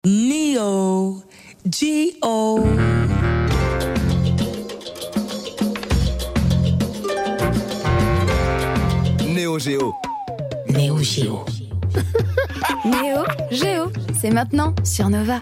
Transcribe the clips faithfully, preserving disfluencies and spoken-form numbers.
Neo G-O Neo Géo. Neo Géo. Neo Géo, c'est maintenant sur Nova.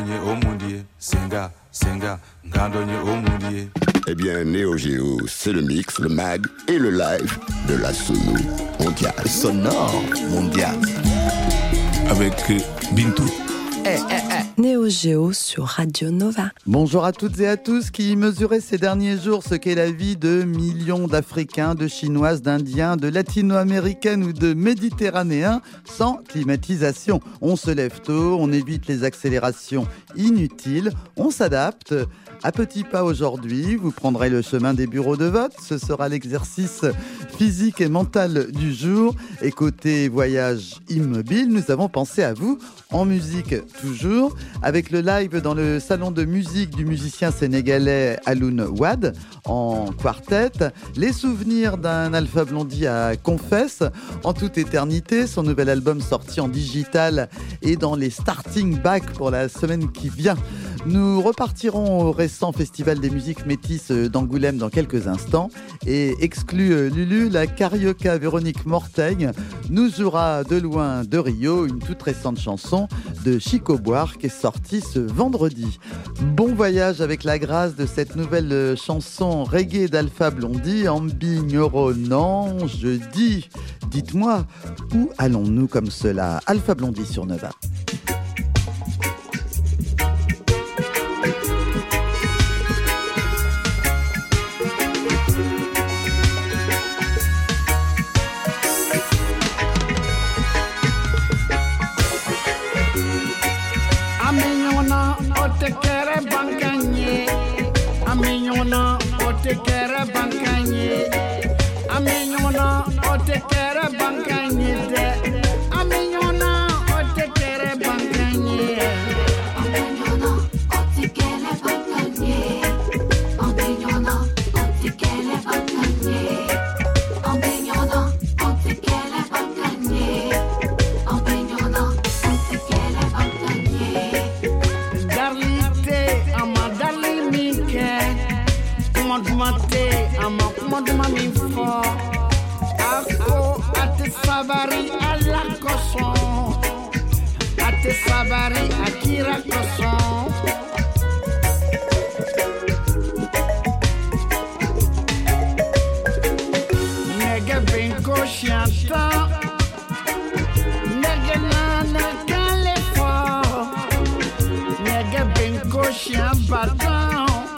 Eh bien, Neo Géo, c'est le mix, le mag et le live de la sono mondiale. Sonore mondial. Avec euh, Bintou. Eh, eh, eh. Neo Géo sur Radio Nova. Bonjour à toutes et à tous qui mesuraient ces derniers jours ce qu'est la vie de millions d'Africains, de Chinoises, d'Indiens, de Latino-Américaines ou de Méditerranéens sans climatisation. On se lève tôt, on évite les accélérations inutiles, on s'adapte. À petits pas aujourd'hui, vous prendrez le chemin des bureaux de vote. Ce sera l'exercice physique et mental du jour. Et côté voyage immobile, nous avons pensé à vous, en musique toujours, avec le live dans le salon de musique du musicien sénégalais Alioune Wade, en quartet, les souvenirs d'un Alpha Blondy à Confesse, en toute éternité, son nouvel album sorti en digital et dans les starting back pour la semaine qui vient. Nous repartirons au récent Festival des musiques métisses d'Angoulême dans quelques instants. Et exclu Lulu, la carioca Véronique Mortaigne nous jouera de loin de Rio une toute récente chanson de Chico Buarque qui est sortie ce vendredi. Bon voyage avec la grâce de cette nouvelle chanson reggae d'Alpha Blondy, Ambignoro non, je dis, dites-moi, où allons-nous comme cela? Alpha Blondy sur Nova. Otekere bankanye, aminyona otekere bankanye, aminyona otekere bankanye de, aminyona otekere bankanye, aminyona otekere bankanye, aminyona otekere bankanye, aminyona otekere bankanye, aminyona otekere bankanye. Mate ama kumaduma mifo ako ate sabari ala koson ate sabari akira koson nege benko chanta nege nana kale fo nege benko chanta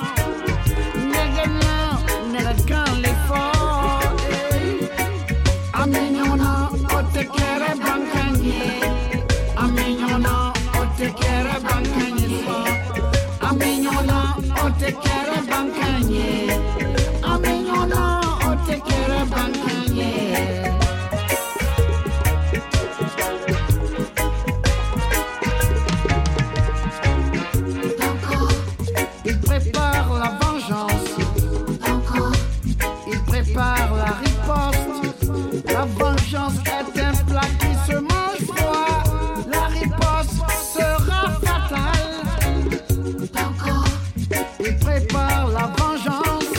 quand l'effort Aminyona otekere bankanye Aminyona otekere bankanye Aminyona otekere bankanye Aminyona otekere bankanye. Il prépare la vengeance, par la riposte. La vengeance est un plat qui se mange froid. La riposte sera fatale. Il prépare la vengeance.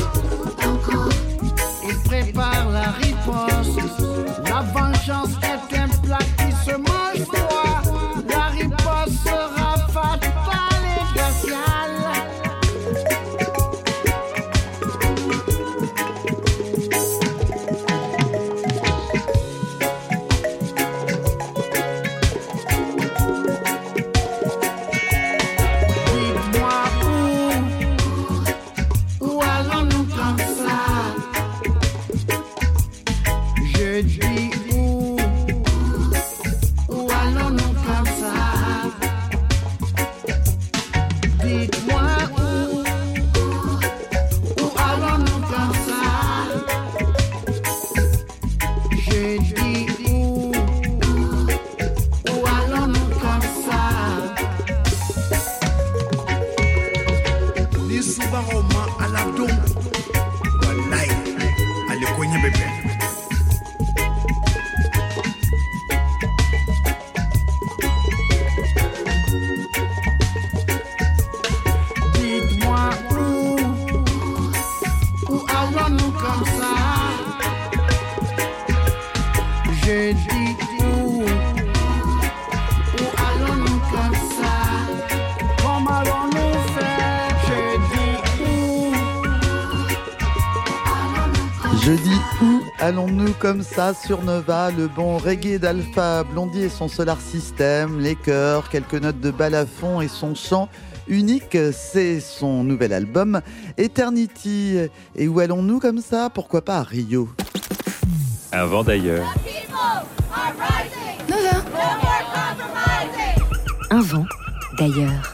Il prépare la riposte. La vengeance est un plat qui se mange froid. La riposte sera fatale et glaciale. Je dis où allons-nous comme ça sur Nova, le bon reggae d'Alpha Blondy et son Solar System, les chœurs, quelques notes de balafon et son chant unique, c'est son nouvel album Eternity. Et où allons-nous comme ça? Pourquoi pas à Rio? Un vent d'ailleurs. Nova. Un vent d'ailleurs.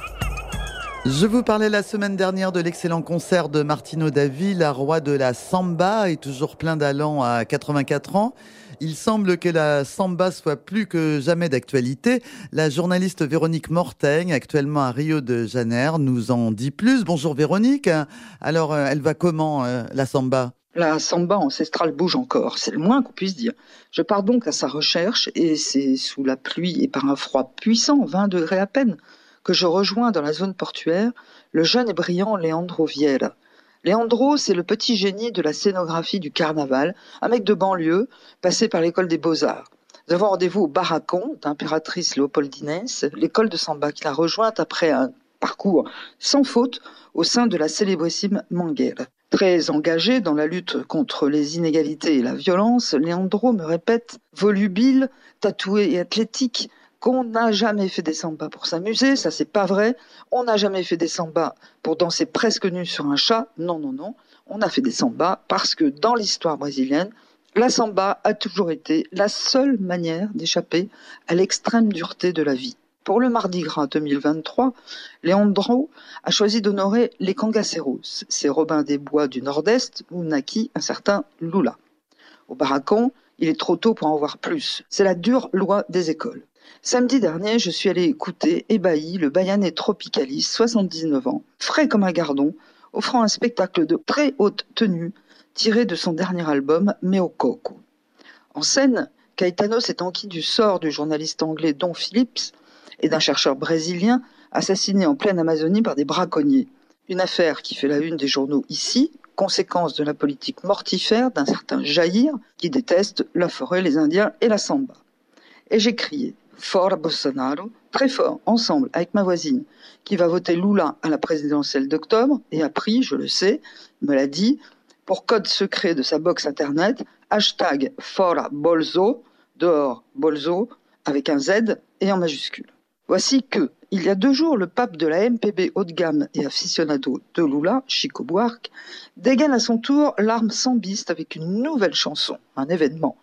Je vous parlais la semaine dernière de l'excellent concert de Martino Davila, roi de la samba et toujours plein d'allant à quatre-vingt-quatre ans. Il semble que la samba soit plus que jamais d'actualité. La journaliste Véronique Mortaigne, actuellement à Rio de Janeiro, nous en dit plus. Bonjour Véronique. Alors, elle va comment, euh, la samba ? La samba ancestrale bouge encore, c'est le moins qu'on puisse dire. Je pars donc à sa recherche et c'est sous la pluie et par un froid puissant, vingt degrés à peine, que je rejoins dans la zone portuaire le jeune et brillant Leandro Vieira. Leandro, c'est le petit génie de la scénographie du carnaval, un mec de banlieue, passé par l'école des Beaux-Arts. Nous avons rendez-vous au Barracon d'impératrice Léopoldinense, l'école de samba qu'il a rejointe après un parcours sans faute au sein de la célébrissime Mangueira. Très engagé dans la lutte contre les inégalités et la violence, Leandro me répète, volubile, tatoué et athlétique, qu'on n'a jamais fait des sambas pour s'amuser, ça c'est pas vrai. On n'a jamais fait des sambas pour danser presque nu sur un chat, non, non, non. On a fait des sambas parce que dans l'histoire brésilienne, la samba a toujours été la seule manière d'échapper à l'extrême dureté de la vie. Pour le Mardi Gras deux mille vingt-trois, Leandro a choisi d'honorer les cangaceiros, ces Robins des Bois du Nord-Est où naquit un certain Lula. Au Barracon, il est trop tôt pour en voir plus. C'est la dure loi des écoles. Samedi dernier, je suis allé écouter, ébahi, le Bayanais Tropicalis, soixante-dix-neuf ans, frais comme un gardon, offrant un spectacle de très haute tenue, tiré de son dernier album, Meu Coco. En scène, Caetano s'est enquis du sort du journaliste anglais Don Phillips et d'un chercheur brésilien assassiné en pleine Amazonie par des braconniers. Une affaire qui fait la une des journaux ici, conséquence de la politique mortifère d'un certain Jair qui déteste la forêt, les Indiens et la samba. Et j'ai crié fort Bolsonaro, très fort, ensemble, avec ma voisine, qui va voter Lula à la présidentielle d'octobre, et a pris, je le sais, me l'a dit, pour code secret de sa box internet, hashtag Fora Bolso, dehors Bolso, avec un Z et en majuscule. Voici que, il y a deux jours, le pape de la M P B haut de gamme et aficionado de Lula, Chico Buarque, dégaine à son tour l'arme sambiste avec une nouvelle chanson, un événement.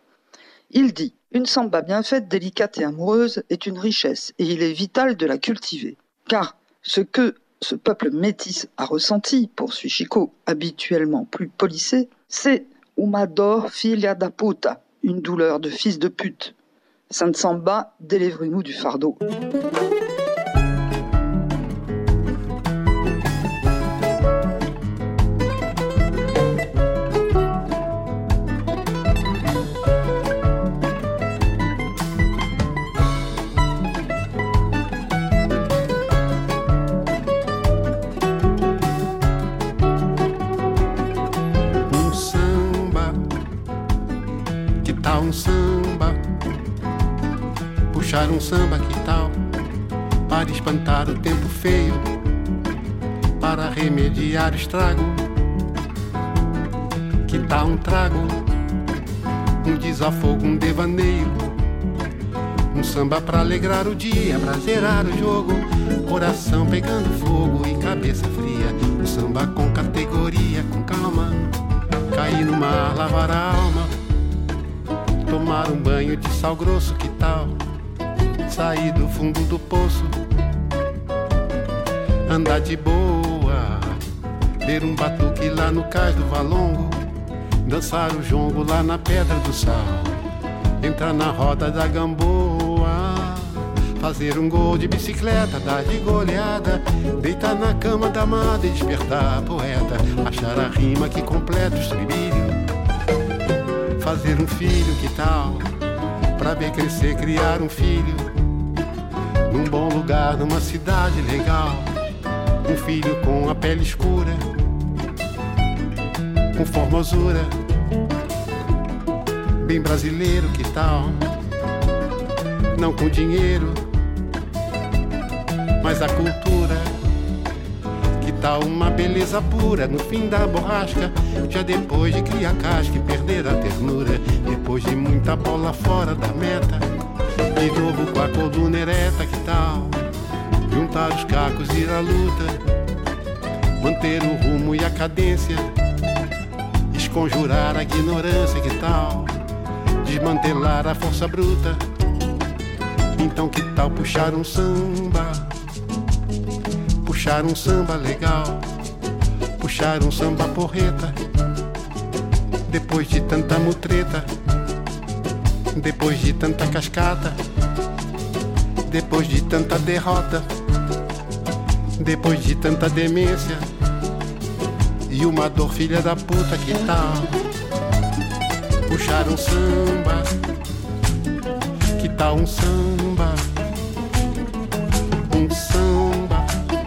Il dit « Une samba bien faite, délicate et amoureuse est une richesse et il est vital de la cultiver. Car ce que ce peuple métis a ressenti, poursuit Chico, habituellement plus polissé, c'est « uma dor filha da puta », une douleur de fils de pute. Sainte Samba, délivrez-nous du fardeau. Um samba, puxar um samba, que tal? Para espantar o tempo feio, para remediar o estrago. Que tal um trago, um desafogo, um devaneio, um samba pra alegrar o dia, pra zerar o jogo, coração pegando fogo e cabeça fria. Um samba com categoria, com calma, cair no mar, lavar a alma. Tomar um banho de sal grosso, que tal? Sair do fundo do poço, andar de boa, ter um batuque lá no cais do Valongo, dançar o jongo lá na Pedra do Sal, entrar na roda da Gamboa, fazer um gol de bicicleta, dar de goleada, deitar na cama da amada e despertar a poeta, achar a rima que completa o estribilho. Fazer um filho, que tal? Pra ver crescer, criar um filho num bom lugar, numa cidade legal. Um filho com a pele escura, com formosura, bem brasileiro, que tal? Não com dinheiro, mas a cultura. Que tal uma beleza pura no fim da borrasca? Já depois de criar casca e perder a ternura, depois de muita bola fora da meta, de novo com a coluna ereta, que tal juntar os cacos e ir à luta, manter o rumo e a cadência, esconjurar a ignorância, que tal desmantelar a força bruta? Então que tal puxar um samba, puxar um samba legal, puxar um samba porreta, depois de tanta mutreta, depois de tanta cascata, depois de tanta derrota, depois de tanta demência e uma dor filha da puta, que tal puxar um samba, que tal um samba, um samba.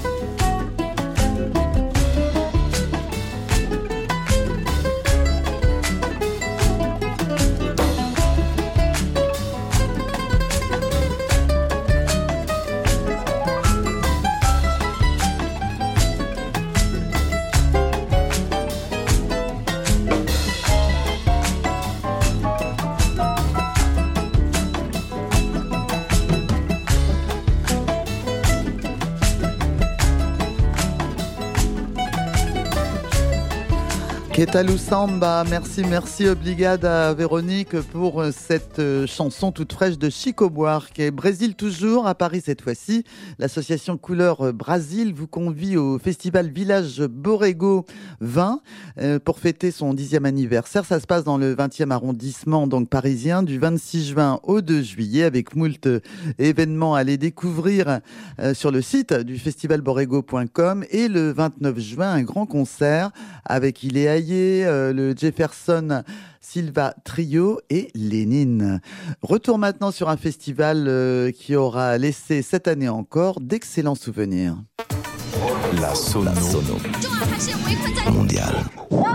Ketalu Samba, merci, merci obrigada Véronique pour cette chanson toute fraîche de Chico Buarque. Brésil toujours, à Paris cette fois-ci, l'association Couleur Brasil vous convie au festival Village Borrego vingt pour fêter son dixième anniversaire. Ça se passe dans le vingtième arrondissement donc parisien du vingt-six juin au deux juillet avec moult événements à aller découvrir sur le site du festival borrego point com et le vingt-neuf juin un grand concert avec Iléa Euh, le Jefferson Silva Trio et Lénine. Retour maintenant sur un festival euh, qui aura laissé cette année encore d'excellents souvenirs. La Sono, La Sono. Mondiale.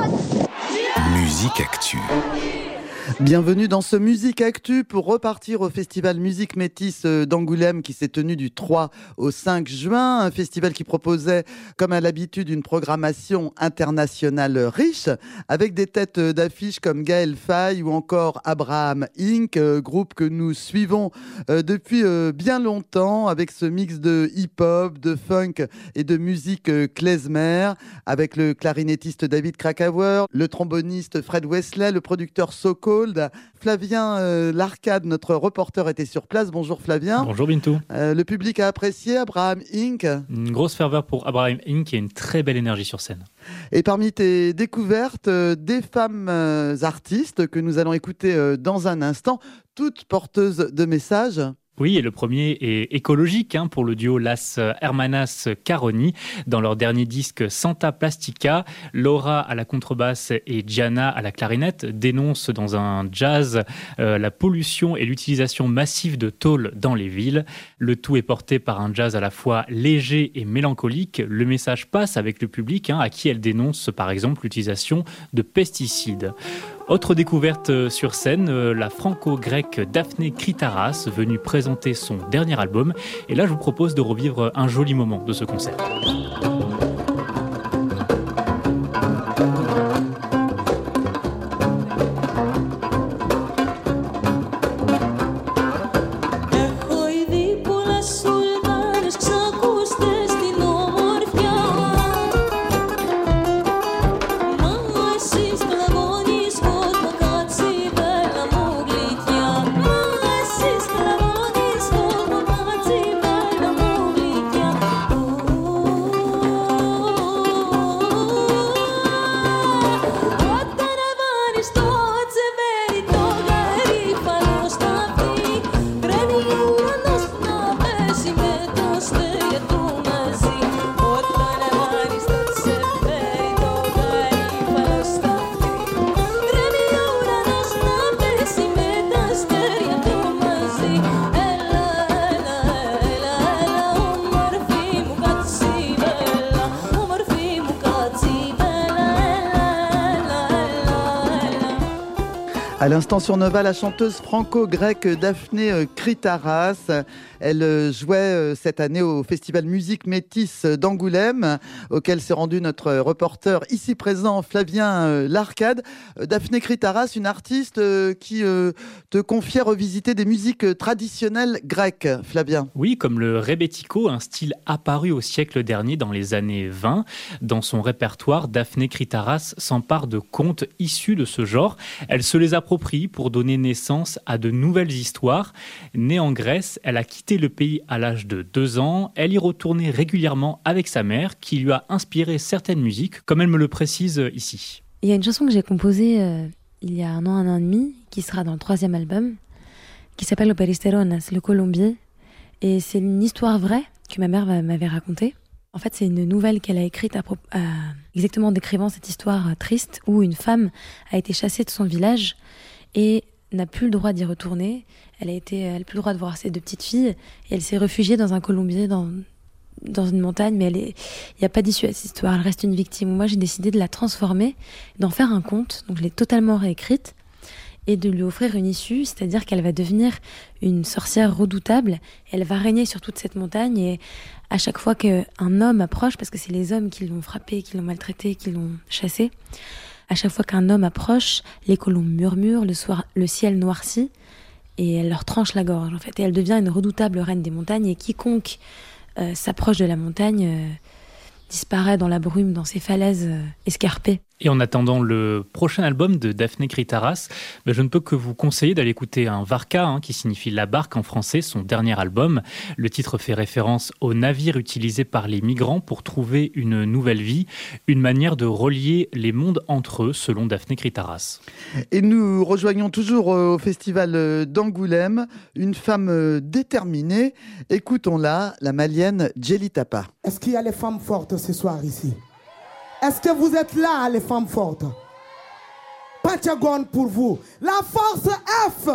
Musique Actu. Bienvenue dans ce Musique Actu pour repartir au festival Musique Métis d'Angoulême qui s'est tenu du trois au cinq juin. Un festival qui proposait, comme à l'habitude, une programmation internationale riche avec des têtes d'affiche comme Gaël Faye ou encore Abraham Incorporated, groupe que nous suivons depuis bien longtemps avec ce mix de hip-hop, de funk et de musique klezmer avec le clarinettiste David Krakauer, le tromboniste Fred Wesley, le producteur Soko. Flavien euh, Larcade, notre reporter, était sur place. Bonjour Flavien. Bonjour Bintou. Euh, le public a apprécié Abraham Incorporated. Une grosse ferveur pour Abraham Incorporated et une très belle énergie sur scène. Et parmi tes découvertes, euh, des femmes euh, artistes que nous allons écouter euh, dans un instant, toutes porteuses de messages. Oui, et le premier est écologique hein, pour le duo Las Hermanas Caroni. Dans leur dernier disque Santa Plastica, Laura à la contrebasse et Gianna à la clarinette dénoncent dans un jazz euh, la pollution et l'utilisation massive de tôle dans les villes. Le tout est porté par un jazz à la fois léger et mélancolique. Le message passe avec le public hein, à qui elle dénonce par exemple l'utilisation de pesticides. Autre découverte sur scène, la franco-grecque Daphné Kritaras, venue présenter son dernier album. Et là, je vous propose de revivre un joli moment de ce concert. À l'instant sur Nova, la chanteuse franco-grecque Daphné Kritaras. Elle jouait cette année au Festival Musique Métis d'Angoulême, auquel s'est rendu notre reporter ici présent, Flavien Larcade. Daphné Kritaras, une artiste qui te confiait revisiter des musiques traditionnelles grecques, Flavien. Oui, comme le rebetiko, un style apparu au siècle dernier dans les années vingt. Dans son répertoire, Daphné Kritaras s'empare de contes issus de ce genre. Elle se les approprie pour donner naissance à de nouvelles histoires. Née en Grèce, elle a quitté le pays à l'âge de deux ans. Elle y retournait régulièrement avec sa mère, qui lui a inspiré certaines musiques, comme elle me le précise ici. Il y a une chanson que j'ai composée euh, il y a un an, un an et demi, qui sera dans le troisième album, qui s'appelle Operisteronas, le Colombier. Et c'est une histoire vraie que ma mère m'avait racontée. En fait, c'est une nouvelle qu'elle a écrite à, à, exactement décrivant cette histoire triste où une femme a été chassée de son village et n'a plus le droit d'y retourner. Elle a été, elle n'a plus le droit de voir ses deux petites filles et elle s'est réfugiée dans un colombier, dans, dans une montagne, mais il n'y a pas d'issue à cette histoire, elle reste une victime. Moi, j'ai décidé de la transformer, d'en faire un conte, donc je l'ai totalement réécrite et de lui offrir une issue, c'est-à-dire qu'elle va devenir une sorcière redoutable, elle va régner sur toute cette montagne et à chaque fois qu'un homme approche, parce que c'est les hommes qui l'ont frappée, qui l'ont maltraitée, qui l'ont chassée, à chaque fois qu'un homme approche, les colombes murmurent, le, soir, le ciel noircit et elle leur tranche la gorge en fait. Et elle devient une redoutable reine des montagnes et quiconque euh, s'approche de la montagne euh, disparaît dans la brume, dans ces falaises euh, escarpées. Et en attendant le prochain album de Daphné Kritaras, ben je ne peux que vous conseiller d'aller écouter un Varka, hein, qui signifie la barque en français, son dernier album. Le titre fait référence au navire utilisé par les migrants pour trouver une nouvelle vie, une manière de relier les mondes entre eux, selon Daphné Kritaras. Et nous rejoignons toujours au Festival d'Angoulême une femme déterminée. Écoutons-la, la malienne Djeli Tapa. Est-ce qu'il y a les femmes fortes ce soir ici ? Est-ce que vous êtes là, les femmes fortes? Pentagon pour vous. La force F.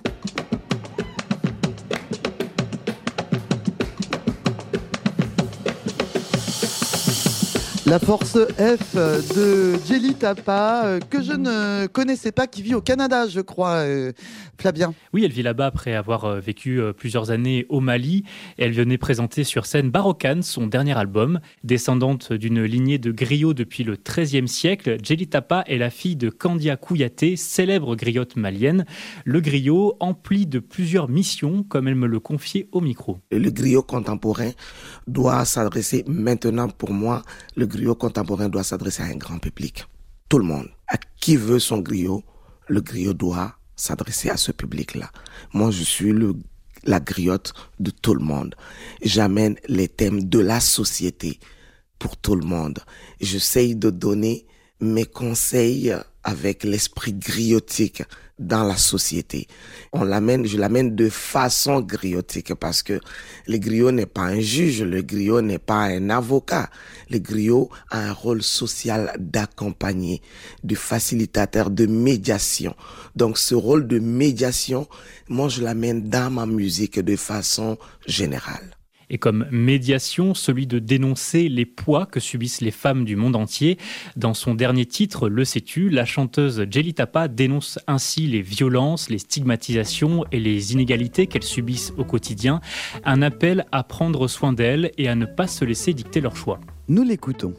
La force F de Djeli Tapa, que je ne connaissais pas, qui vit au Canada, je crois, euh, Flavien. Oui, elle vit là-bas après avoir vécu plusieurs années au Mali. Elle venait présenter sur scène Barokan, son dernier album. Descendante d'une lignée de griots depuis le treizième siècle, Djeli Tapa est la fille de Kandia Kouyaté, célèbre griotte malienne. Le griot empli de plusieurs missions, comme elle me le confiait au micro. Le griot contemporain doit s'adresser maintenant, pour moi, le griot contemporain doit s'adresser à un grand public. Tout le monde. À qui veut son griot, le griot doit s'adresser à ce public-là. Moi, je suis le, la griotte de tout le monde. J'amène les thèmes de la société pour tout le monde. J'essaye de donner mes conseils avec l'esprit griotique dans la société. On l'amène, je l'amène de façon griotique parce que le griot n'est pas un juge, le griot n'est pas un avocat. Le griot a un rôle social d'accompagner, de facilitateur, de médiation. Donc ce rôle de médiation, moi je l'amène dans ma musique de façon générale. Et comme médiation, celui de dénoncer les poids que subissent les femmes du monde entier. Dans son dernier titre, Le sais-tu, la chanteuse Djeli Tapa dénonce ainsi les violences, les stigmatisations et les inégalités qu'elles subissent au quotidien. Un appel à prendre soin d'elles et à ne pas se laisser dicter leurs choix. Nous l'écoutons.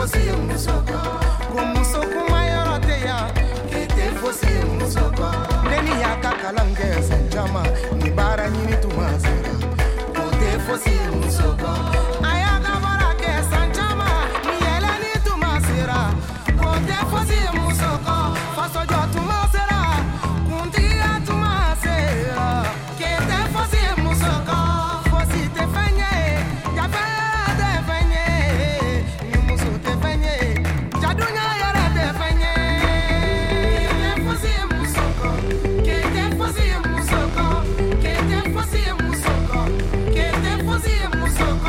fosse musoko kumusoko mayoroteya kete fosse musoko neni yakakalange sanjama ni bara nyini tumasera kote fosse musoko ayaga barake sanjama ni yeleni tumasera kote fosse musoko faso jo tumasera kuntia tumasera kete fosse musoko fosse te fanye ya te fanye ni muso te fanye jadunya yara te fanye kete fosse musoko kete fosse musoko kete fosse musoko kete fosse musoko.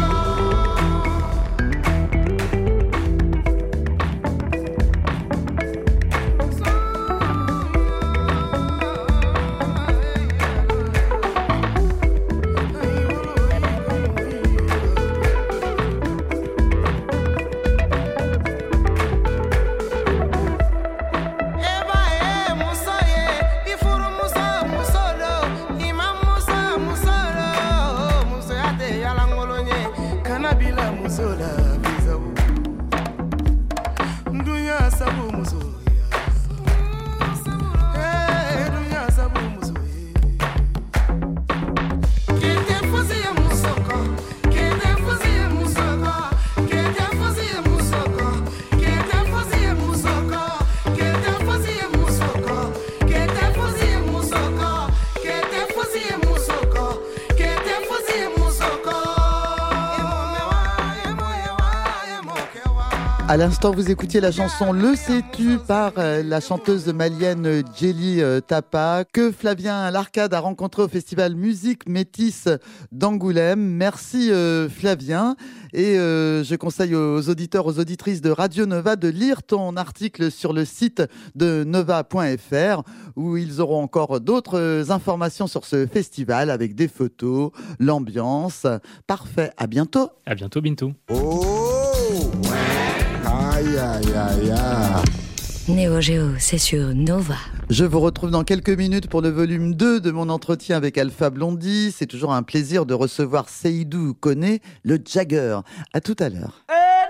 À l'instant, vous écoutiez la chanson Le Sais-tu par euh, la chanteuse malienne Djely euh, Tapa, que Flavien Larcade a rencontré au festival Musique Métis d'Angoulême. Merci euh, Flavien. Et euh, je conseille aux auditeurs, aux auditrices de Radio Nova de lire ton article sur le site de nova point f r où ils auront encore d'autres informations sur ce festival avec des photos, l'ambiance. Parfait, à bientôt. À bientôt Bintou. Oh Aïe, aïe, aïe, aïe. Néo Géo, c'est sur Nova. Je vous retrouve dans quelques minutes pour le volume deux de mon entretien avec Alpha Blondy. C'est toujours un plaisir de recevoir Seydou Koné, le Jagger. À tout à l'heure.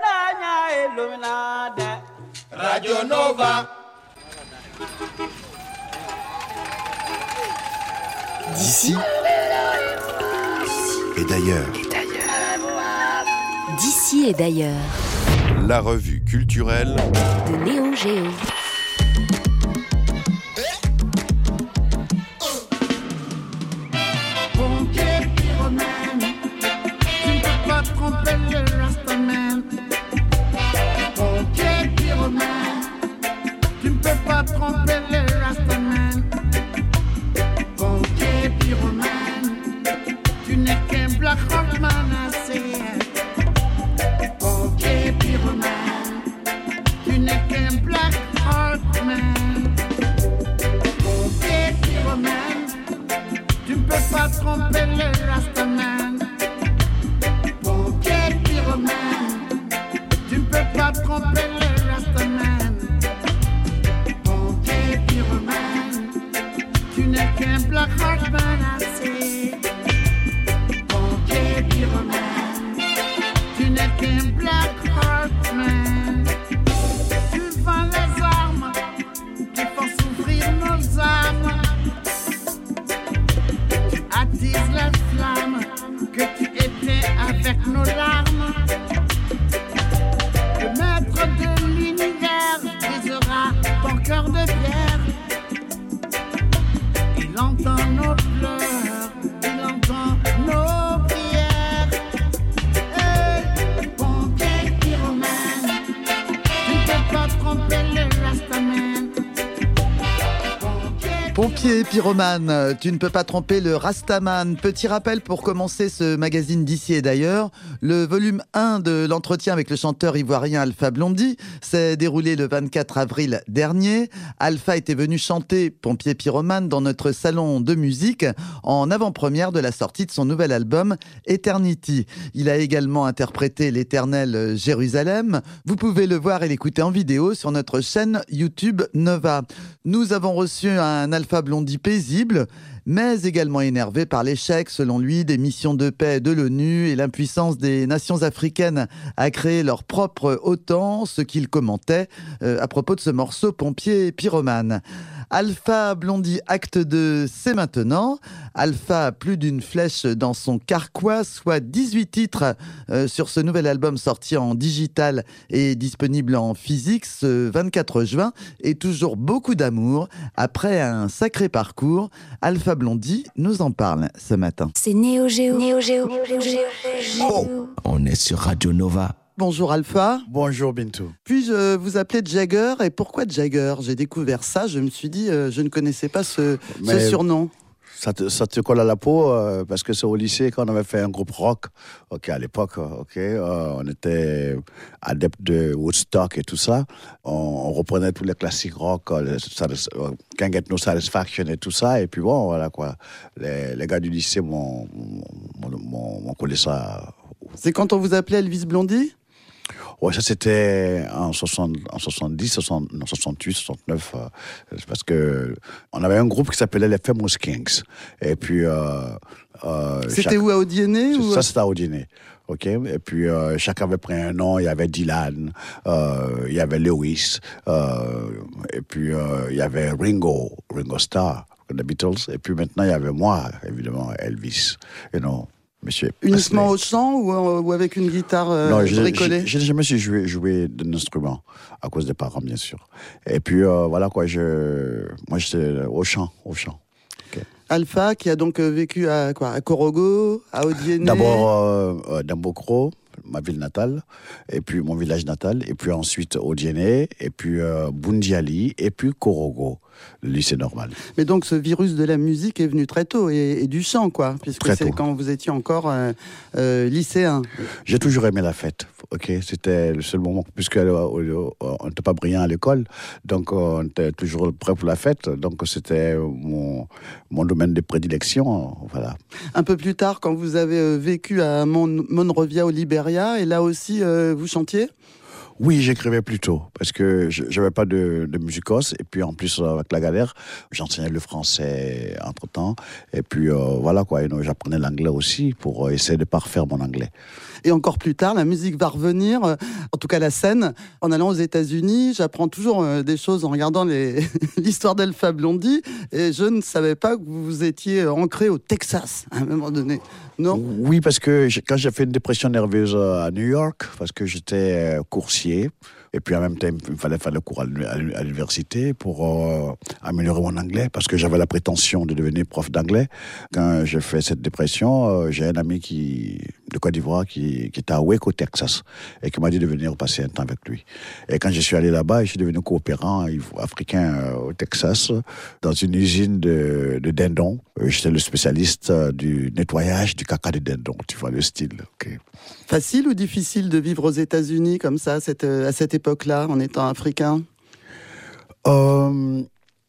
Radio Nova. D'ici et d'ailleurs. D'ici et d'ailleurs. La revue culturelle de Néo Géo. Pompier pyromane, tu ne peux pas tromper le Rastaman. Pompier pyromane, tu ne peux pas tromper le Rastaman. Pompier pyromane, tu n'es qu'un Black Rock menacé. Pompier pyromane, tu n'es qu'un Black Heart Man. Pompier pyromane, tu ne peux pas tromper le Rastaman. Pompier pyromane, tu ne peux pas tromper le Rastaman. Pompier pyromane, tu n'es qu'un Black Heart menacé. Pompier pyromane, tu n'es qu'un Black Heart Man. Tu vends les armes qui font souffrir nos âmes. Tu attises les flammes que tu étais avec nos larmes. Le maître de l'univers brisera ton cœur de pierre. Il entend nos pleurs, il entend nos prières. Hey, pompier pyromane, tu ne peux pas tromper le Rastaman. Pompier pyromane, tu ne peux pas tromper le Rastaman. Petit rappel pour commencer ce magazine d'ici et d'ailleurs. Le volume un de l'entretien avec le chanteur ivoirien Alpha Blondy s'est déroulé le vingt-quatre avril dernier. Alpha était venu chanter Pompier pyromane dans notre salon de musique en avant-première de la sortie de son nouvel album Eternity. Il a également interprété l'éternel Jérusalem. Vous pouvez le voir et l'écouter en vidéo sur notre chaîne YouTube Nova. Nous avons reçu un Alpha Blondy paisible, mais également énervé par l'échec, selon lui, des missions de paix de l'ONU et l'impuissance des nations africaines à créer leur propre OTAN, ce qu'il commentait euh, à propos de ce morceau Pompier Pyromane. Alpha Blondy acte deux, c'est maintenant. Alpha a plus d'une flèche dans son carquois, soit dix-huit titres euh, sur ce nouvel album sorti en digital et disponible en physique ce vingt-quatre juin. Et toujours beaucoup d'amour. Après un sacré parcours, Alpha Blondy nous en parle ce matin. C'est Néo Géo. Néo Géo. Oh, on est sur Radio Nova. Bonjour Alpha. Bonjour Bintou. Puis-je vous appeler Jagger, et pourquoi Jagger? J'ai découvert ça, je me suis dit, euh, je ne connaissais pas ce, ce surnom. Ça te, ça te colle à la peau euh, parce que c'est au lycée qu'on avait fait un groupe rock. Ok, à l'époque, ok, euh, on était adeptes de Woodstock et tout ça. On, on reprenait tous les classiques rock, euh, euh, Can't Get No Satisfaction et tout ça. Et puis bon, voilà quoi. Les, les gars du lycée m'ont, m'ont, m'ont, m'ont collé ça. C'est quand on vous appelait Elvis Blondy? Ouais, ça c'était en, soixante, en soixante-dix, soixante, non, soixante-huit, soixante-neuf, euh, parce que on avait un groupe qui s'appelait les Famous Kings. Et puis, euh, euh, c'était chaque... où, à Odienné ou... Ça c'était à Odienné. Ok. Et puis euh, chacun avait pris un nom. Il y avait Dylan, euh, il y avait Lewis, euh, et puis euh, il y avait Ringo, Ringo Starr, les Beatles. Et puis maintenant il y avait moi, évidemment, Elvis. You know. Monsieur Uniquement au chant ou, ou avec une guitare euh, non, bricolée? Je n'ai jamais su jouer, jouer d'un instrument, à cause des parents, bien sûr. Et puis, euh, voilà quoi, je, moi, j'étais au chant, au chant. Okay. Alpha, qui a donc vécu à, quoi, à Korogo, à Odienné? D'abord, euh, euh, Dambokro, ma ville natale, et puis mon village natal, et puis ensuite Odienné, et puis euh, Bundiali, et puis Korogo, le lycée normal. Mais donc ce virus de la musique est venu très tôt, et, et du chant, quoi, puisque très c'est tôt. Quand vous étiez encore euh, euh, lycéen. J'ai toujours aimé la fête, ok, c'était le seul moment, puisque euh, on n'était pas brillant à l'école, donc euh, on était toujours prêt pour la fête, donc c'était mon, mon domaine de prédilection, voilà. Un peu plus tard, quand vous avez euh, vécu à Mon- Monrovia au Libéria, et là aussi euh, vous chantiez? Oui, j'écrivais plus tôt, parce que je n'avais pas de, de musicos, et puis en plus, avec la galère, j'enseignais le français entre-temps, et puis euh, voilà quoi, et donc, j'apprenais l'anglais aussi pour essayer de parfaire mon anglais. Et encore plus tard, la musique va revenir, euh, en tout cas la scène, en allant aux États-Unis. J'apprends toujours euh, des choses en regardant les... l'histoire d'Alpha Blondy, et je ne savais pas que vous étiez ancré au Texas, à un moment donné. Non? Oui, parce que j'ai, quand j'ai fait une dépression nerveuse à New York, parce que j'étais coursier, et puis en même temps, il fallait faire le cours à l'université pour euh, améliorer mon anglais, parce que j'avais la prétention de devenir prof d'anglais. Quand j'ai fait cette dépression, euh, j'ai un ami qui, de Côte d'Ivoire qui, qui était à Waco, Texas, et qui m'a dit de venir passer un temps avec lui. Et quand je suis allé là-bas, je suis devenu coopérant africain euh, au Texas, dans une usine de, de dindons. J'étais le spécialiste euh, du nettoyage du caca de dindons, tu vois le style. Okay. Facile ou difficile de vivre aux États-Unis comme ça, cette, à cette époque-là, en étant africain? euh,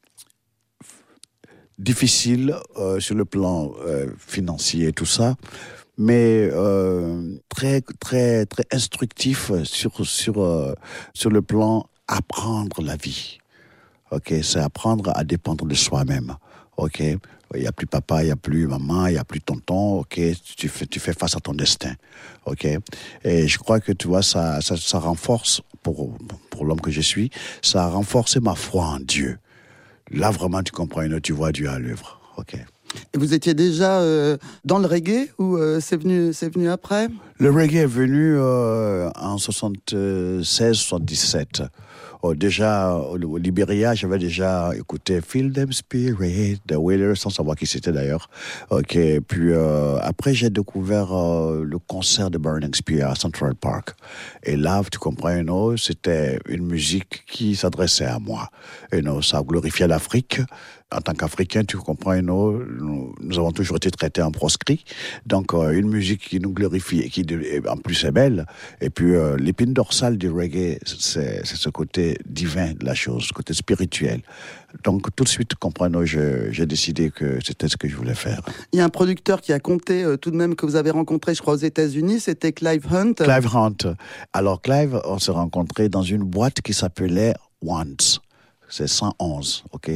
Difficile euh, sur le plan euh, financier et tout ça, mais euh, très, très, très instructif sur, sur, euh, sur le plan apprendre la vie. Okay, c'est apprendre à dépendre de soi-même. Ok, il n'y a plus papa, il n'y a plus maman, il n'y a plus tonton. Ok, tu fais, tu fais face à ton destin. Ok, et je crois que tu vois, ça, ça, ça renforce, pour, pour l'homme que je suis, ça a renforcé ma foi en Dieu. Là, vraiment, tu comprends, tu vois Dieu à l'œuvre. Ok. Et vous étiez déjà euh, dans le reggae ou euh, c'est venu, c'est venu après? Le reggae est venu euh, en soixante-seize soixante-dix-sept. Oh, déjà, au Libéria, j'avais déjà écouté Feel Them Spirit, The Wailers, sans savoir qui c'était d'ailleurs. Ok, puis euh, après, j'ai découvert euh, le concert de Burning Spear à Central Park. Et là, tu comprends, you know, c'était une musique qui s'adressait à moi. You know, ça glorifiait l'Afrique. En tant qu'Africain, tu comprends, you know, nous, nous avons toujours été traités en proscrits. Donc, euh, une musique qui nous glorifie et qui, en plus, est belle. Et puis, euh, l'épine dorsale du reggae, c'est, c'est ce côté divin de la chose, ce côté spirituel. Donc, tout de suite, comprends, je, j'ai décidé que c'était ce que je voulais faire. Il y a un producteur qui a compté euh, tout de même que vous avez rencontré, je crois, aux États-Unis, c'était Clive Hunt. Clive Hunt. Alors, Clive, on s'est rencontrés dans une boîte qui s'appelait Once. C'est cent onze, ok?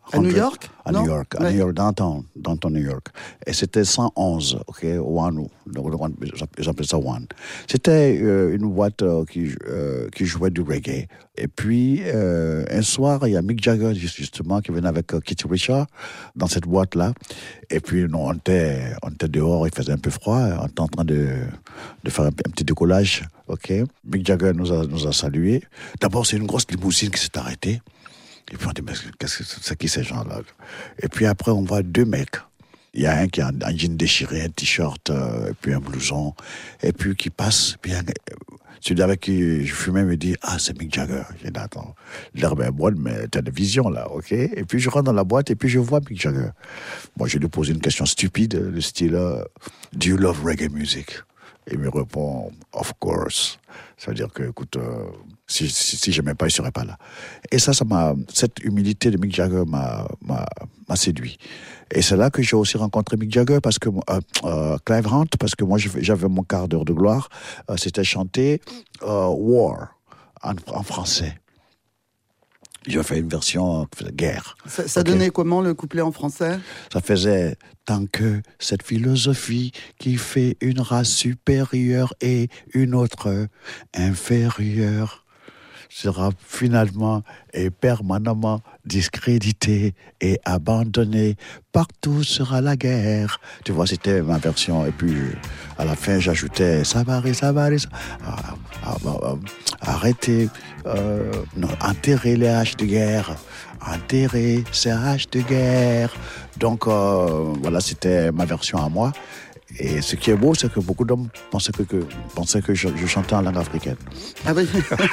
À New York? À non? New York, à ouais. New York, downtown, downtown New York. Et c'était cent onze, ok, One, j'appelle ça One. C'était euh, une boîte euh, qui, euh, qui jouait du reggae. Et puis, euh, un soir, il y a Mick Jagger, justement, qui venait avec euh, Keith Richards dans cette boîte-là. Et puis, nous, on était, on était dehors, il faisait un peu froid, on était en train de, de faire un, un petit décollage, ok. Mick Jagger nous a, nous a salués. D'abord, c'est une grosse limousine qui s'est arrêtée. Et puis on dit, mais qu'est-ce que c'est qui ces gens-là? Et puis après, on voit deux mecs. Il y a un qui a un, un jean déchiré, un t-shirt, euh, et puis un blouson, et puis qui passe. Puis un, celui avec qui je fumais me dit, ah, c'est Mick Jagger. J'ai dit, attends, l'herbe est bonne, mais t'as de vision là, ok? Et puis je rentre dans la boîte, et puis je vois Mick Jagger. Moi, je lui pose une question stupide, le style, euh, do you love reggae music? Et il me répond, of course. Ça veut dire que, écoute, euh, si, si, si je n'aimais pas, il ne serait pas là. Et ça, ça m'a, cette humilité de Mick Jagger m'a, m'a, m'a séduit. Et c'est là que j'ai aussi rencontré Mick Jagger, parce que, euh, euh, Clive Hunt, parce que moi, j'avais mon quart d'heure de gloire. Euh, c'était chanter euh, War en, en français. J'ai fait une version euh, guerre. Ça, ça okay. donnait comment le couplet en français? Ça faisait tant que cette philosophie qui fait une race supérieure et une autre inférieure sera finalement et permanemment discréditée et abandonnée. Partout sera la guerre. Tu vois, c'était ma version. Et puis, à la fin, j'ajoutais « Sabari, sabari, ah, ah, ah, arrêtez, euh, non, enterrez les haches de guerre. Enterrez ces haches de guerre. » Donc, euh, voilà, c'était ma version à moi. Et ce qui est beau, c'est que beaucoup d'hommes pensaient que, que, pensaient que je, je chantais en langue africaine. Ah oui.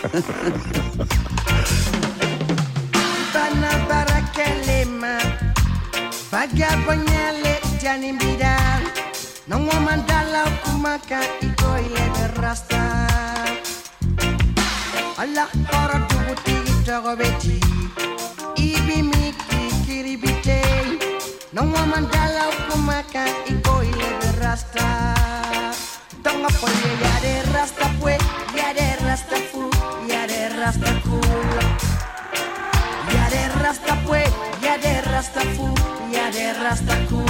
No mandala kumaka iko ile rasta. Tonga poye ya de rasta pue, ya de rasta fu, ya de rasta cool. Ya de rasta pue, ya de rasta fu, ya de rasta cool.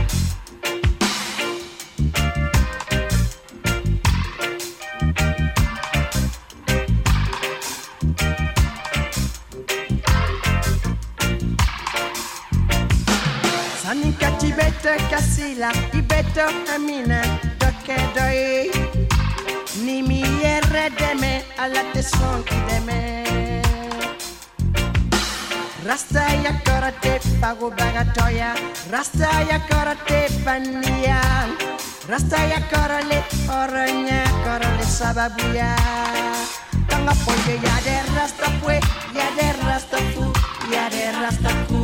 Sanika tibete kasila, ibeto amina, doke doi. Ni mi yere deme, ala te son ki deme. Rasta ya korate, pago bagatoya. Rasta ya korate, pania. Rasta ya korale, oranya, korale sababuya. Tanga poye ya de rasta pue, ya de rasta fu, ya de rasta cool.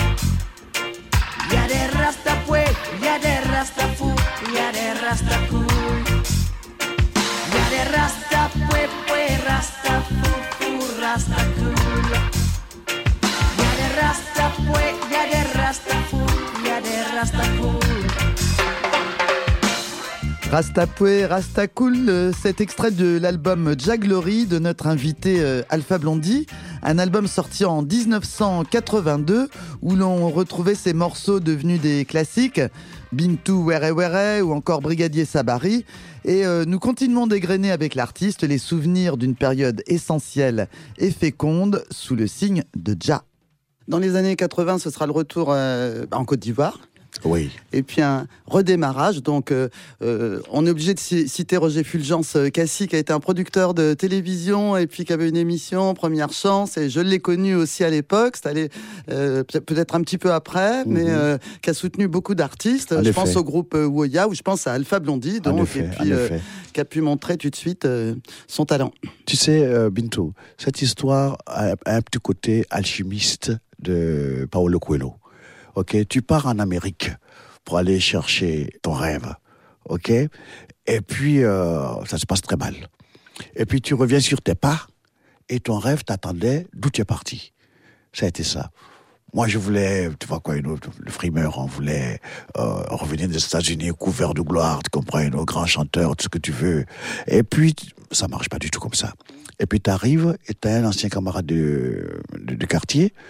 Ya de rasta pue, ya de rasta fu, ya de rasta cool. Ya de rasta pue, pue, rasta fu, fu, rasta cool. Ya de rasta pue, ya de rasta fu, ya de rasta cool. Rastapoué, Rastacool, euh, cet extrait de l'album Jaglory de notre invité euh, Alpha Blondy, un album sorti en dix-neuf cent quatre-vingt-deux où l'on retrouvait ces morceaux devenus des classiques, Bintou Were Were ou encore Brigadier Sabari. Et euh, nous continuons d'égrener avec l'artiste les souvenirs d'une période essentielle et féconde sous le signe de Jah. Dans les années quatre-vingts, ce sera le retour euh, en Côte d'Ivoire. Oui. Et puis un redémarrage. Donc, euh, euh, on est obligé de citer Roger Fulgence Cassis, qui a été un producteur de télévision et puis qui avait une émission, Première Chance. Et je l'ai connu aussi à l'époque. C'est allé euh, peut-être un petit peu après, mm-hmm. mais euh, qui a soutenu beaucoup d'artistes. En je effet. pense au groupe euh, Woya, ou je pense à Alpha Blondy, donc, en effet, et puis euh, qui a pu montrer tout de suite euh, son talent. Tu sais, euh, Bintou, cette histoire a, a un petit côté alchimiste de Paulo Coelho. Ok, tu pars en Amérique pour aller chercher ton rêve, ok, et puis euh, ça se passe très mal. Et puis tu reviens sur tes pas et ton rêve t'attendait d'où tu es parti. Ça a été ça. Moi, je voulais, tu vois quoi, une autre, le frimeur, on voulait euh, revenir des États-Unis couvert de gloire, tu comprends, nos grands chanteurs, tout ce que tu veux. Et puis, ça marche pas du tout comme ça. Et puis, tu arrives et tu as un ancien camarade de, de, de quartier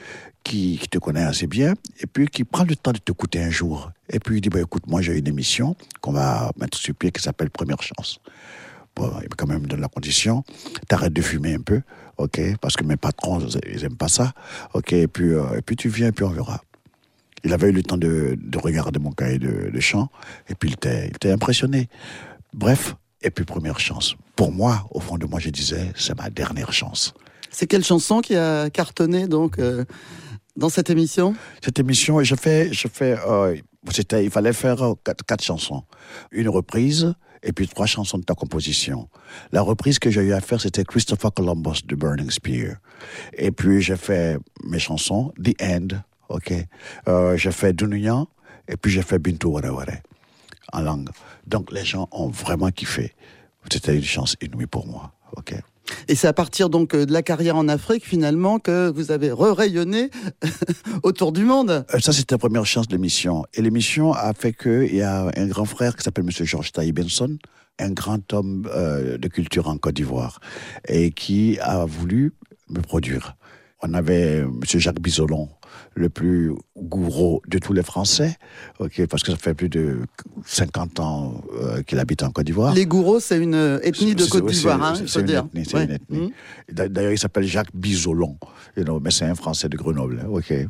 qui, qui te connaît assez bien, et puis qui prend le temps de t'écouter un jour. Et puis il dit, bah, écoute, moi j'ai une émission qu'on va mettre sur pied qui s'appelle Première Chance. Bon, il quand même donne la condition, t'arrêtes de fumer un peu, ok, parce que mes patrons, ils aiment pas ça, ok, et puis, euh, et puis tu viens, et puis on verra. Il avait eu le temps de, de regarder mon cahier de, de chant, et puis il était, il était impressionné. Bref, et puis Première Chance. Pour moi, au fond de moi, je disais, c'est ma dernière chance. C'est quelle chanson qui a cartonné, donc, euh, dans cette émission ? Cette émission, je fais, je fais, euh, c'était, il fallait faire euh, quatre, quatre chansons. Une reprise, et puis trois chansons de ta composition. La reprise que j'ai eu à faire, c'était Christopher Columbus de Burning Spear. Et puis j'ai fait mes chansons, The End, ok. Euh, j'ai fait Dunuyan, et puis j'ai fait Bintu Ware Ware, en langue. Donc les gens ont vraiment kiffé. C'était une chance inouïe pour moi, ok. Et c'est à partir donc de la carrière en Afrique, finalement, que vous avez re-rayonné autour du monde. Ça, c'était la première chance de l'émission. Et l'émission a fait qu'il y a un grand frère qui s'appelle M. Georges Taï Benson, un grand homme euh, de culture en Côte d'Ivoire, et qui a voulu me produire. On avait M. Jacques Bizolon, le plus gourou de tous les Français, okay, parce que ça fait plus de cinquante ans euh, qu'il habite en Côte d'Ivoire. Les gourous, c'est une ethnie de Côte d'Ivoire, hein, il faut c'est dire. Une ethnie, c'est ouais. une ethnie. Mmh. D'ailleurs, il s'appelle Jacques Bizolon, you know, mais c'est un Français de Grenoble. Okay.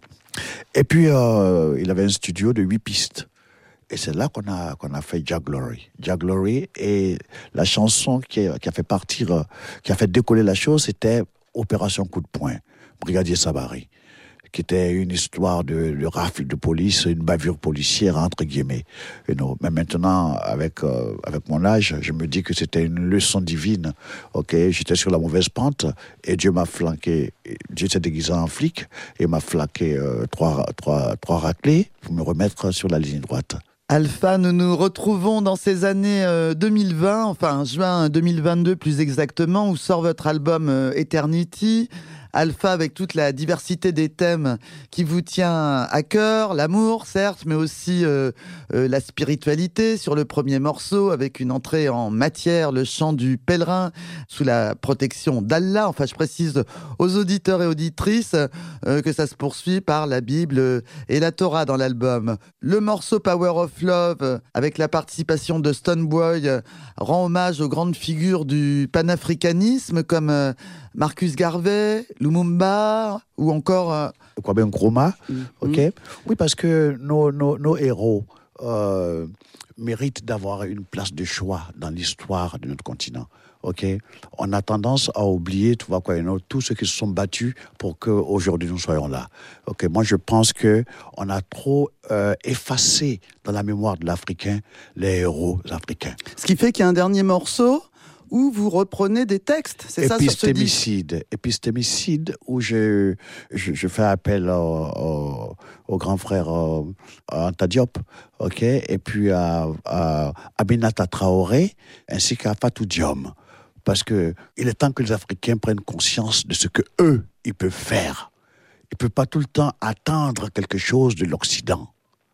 Et puis, euh, il avait un studio de huit pistes. Et c'est là qu'on a, qu'on a fait Jah Glory. Jah Glory, et la chanson qui a, qui a fait partir, qui a fait décoller la chose, c'était Opération Coup de Poing, Brigadier Sabari, qui était une histoire de, de rafle de police, une bavure policière, entre guillemets. You know. Mais maintenant, avec, euh, avec mon âge, je me dis que c'était une leçon divine. Okay, j'étais sur la mauvaise pente, et Dieu m'a flanqué. Dieu s'est déguisé en flic, et m'a flanqué euh, trois, trois, trois raclés pour me remettre sur la ligne droite. Alpha, nous nous retrouvons dans ces années euh, deux mille vingt, enfin juin deux mille vingt-deux plus exactement, où sort votre album euh, Eternity. Alpha, avec toute la diversité des thèmes qui vous tient à cœur, l'amour certes, mais aussi euh, euh, la spiritualité sur le premier morceau, avec une entrée en matière, le chant du pèlerin, sous la protection d'Allah. Enfin, je précise aux auditeurs et auditrices euh, que ça se poursuit par la Bible et la Torah dans l'album. Le morceau Power of Love, avec la participation de Stonebwoy, rend hommage aux grandes figures du panafricanisme comme euh, Marcus Garvey, Lumumba, ou encore... Euh... Kwame Nkrumah, mm. ok. Mm. Oui, parce que nos, nos, nos héros euh, méritent d'avoir une place de choix dans l'histoire de notre continent, ok. On a tendance à oublier, tu vois quoi, you know, tous ceux qui se sont battus pour qu'aujourd'hui nous soyons là. Ok, moi je pense qu'on a trop euh, effacé dans la mémoire de l'Africain les héros africains. Ce qui fait qu'il y a un dernier morceau où vous reprenez des textes, c'est ça sur ce disque ? Épistémicide, où je, je, je fais appel au, au, au grand frère euh, Anta Diop, ok, et puis à, à Aminata Traoré, ainsi qu'à Fatou Diom. Parce qu'il est temps que les Africains prennent conscience de ce qu'eux, ils peuvent faire. Ils ne peuvent pas tout le temps attendre quelque chose de l'Occident.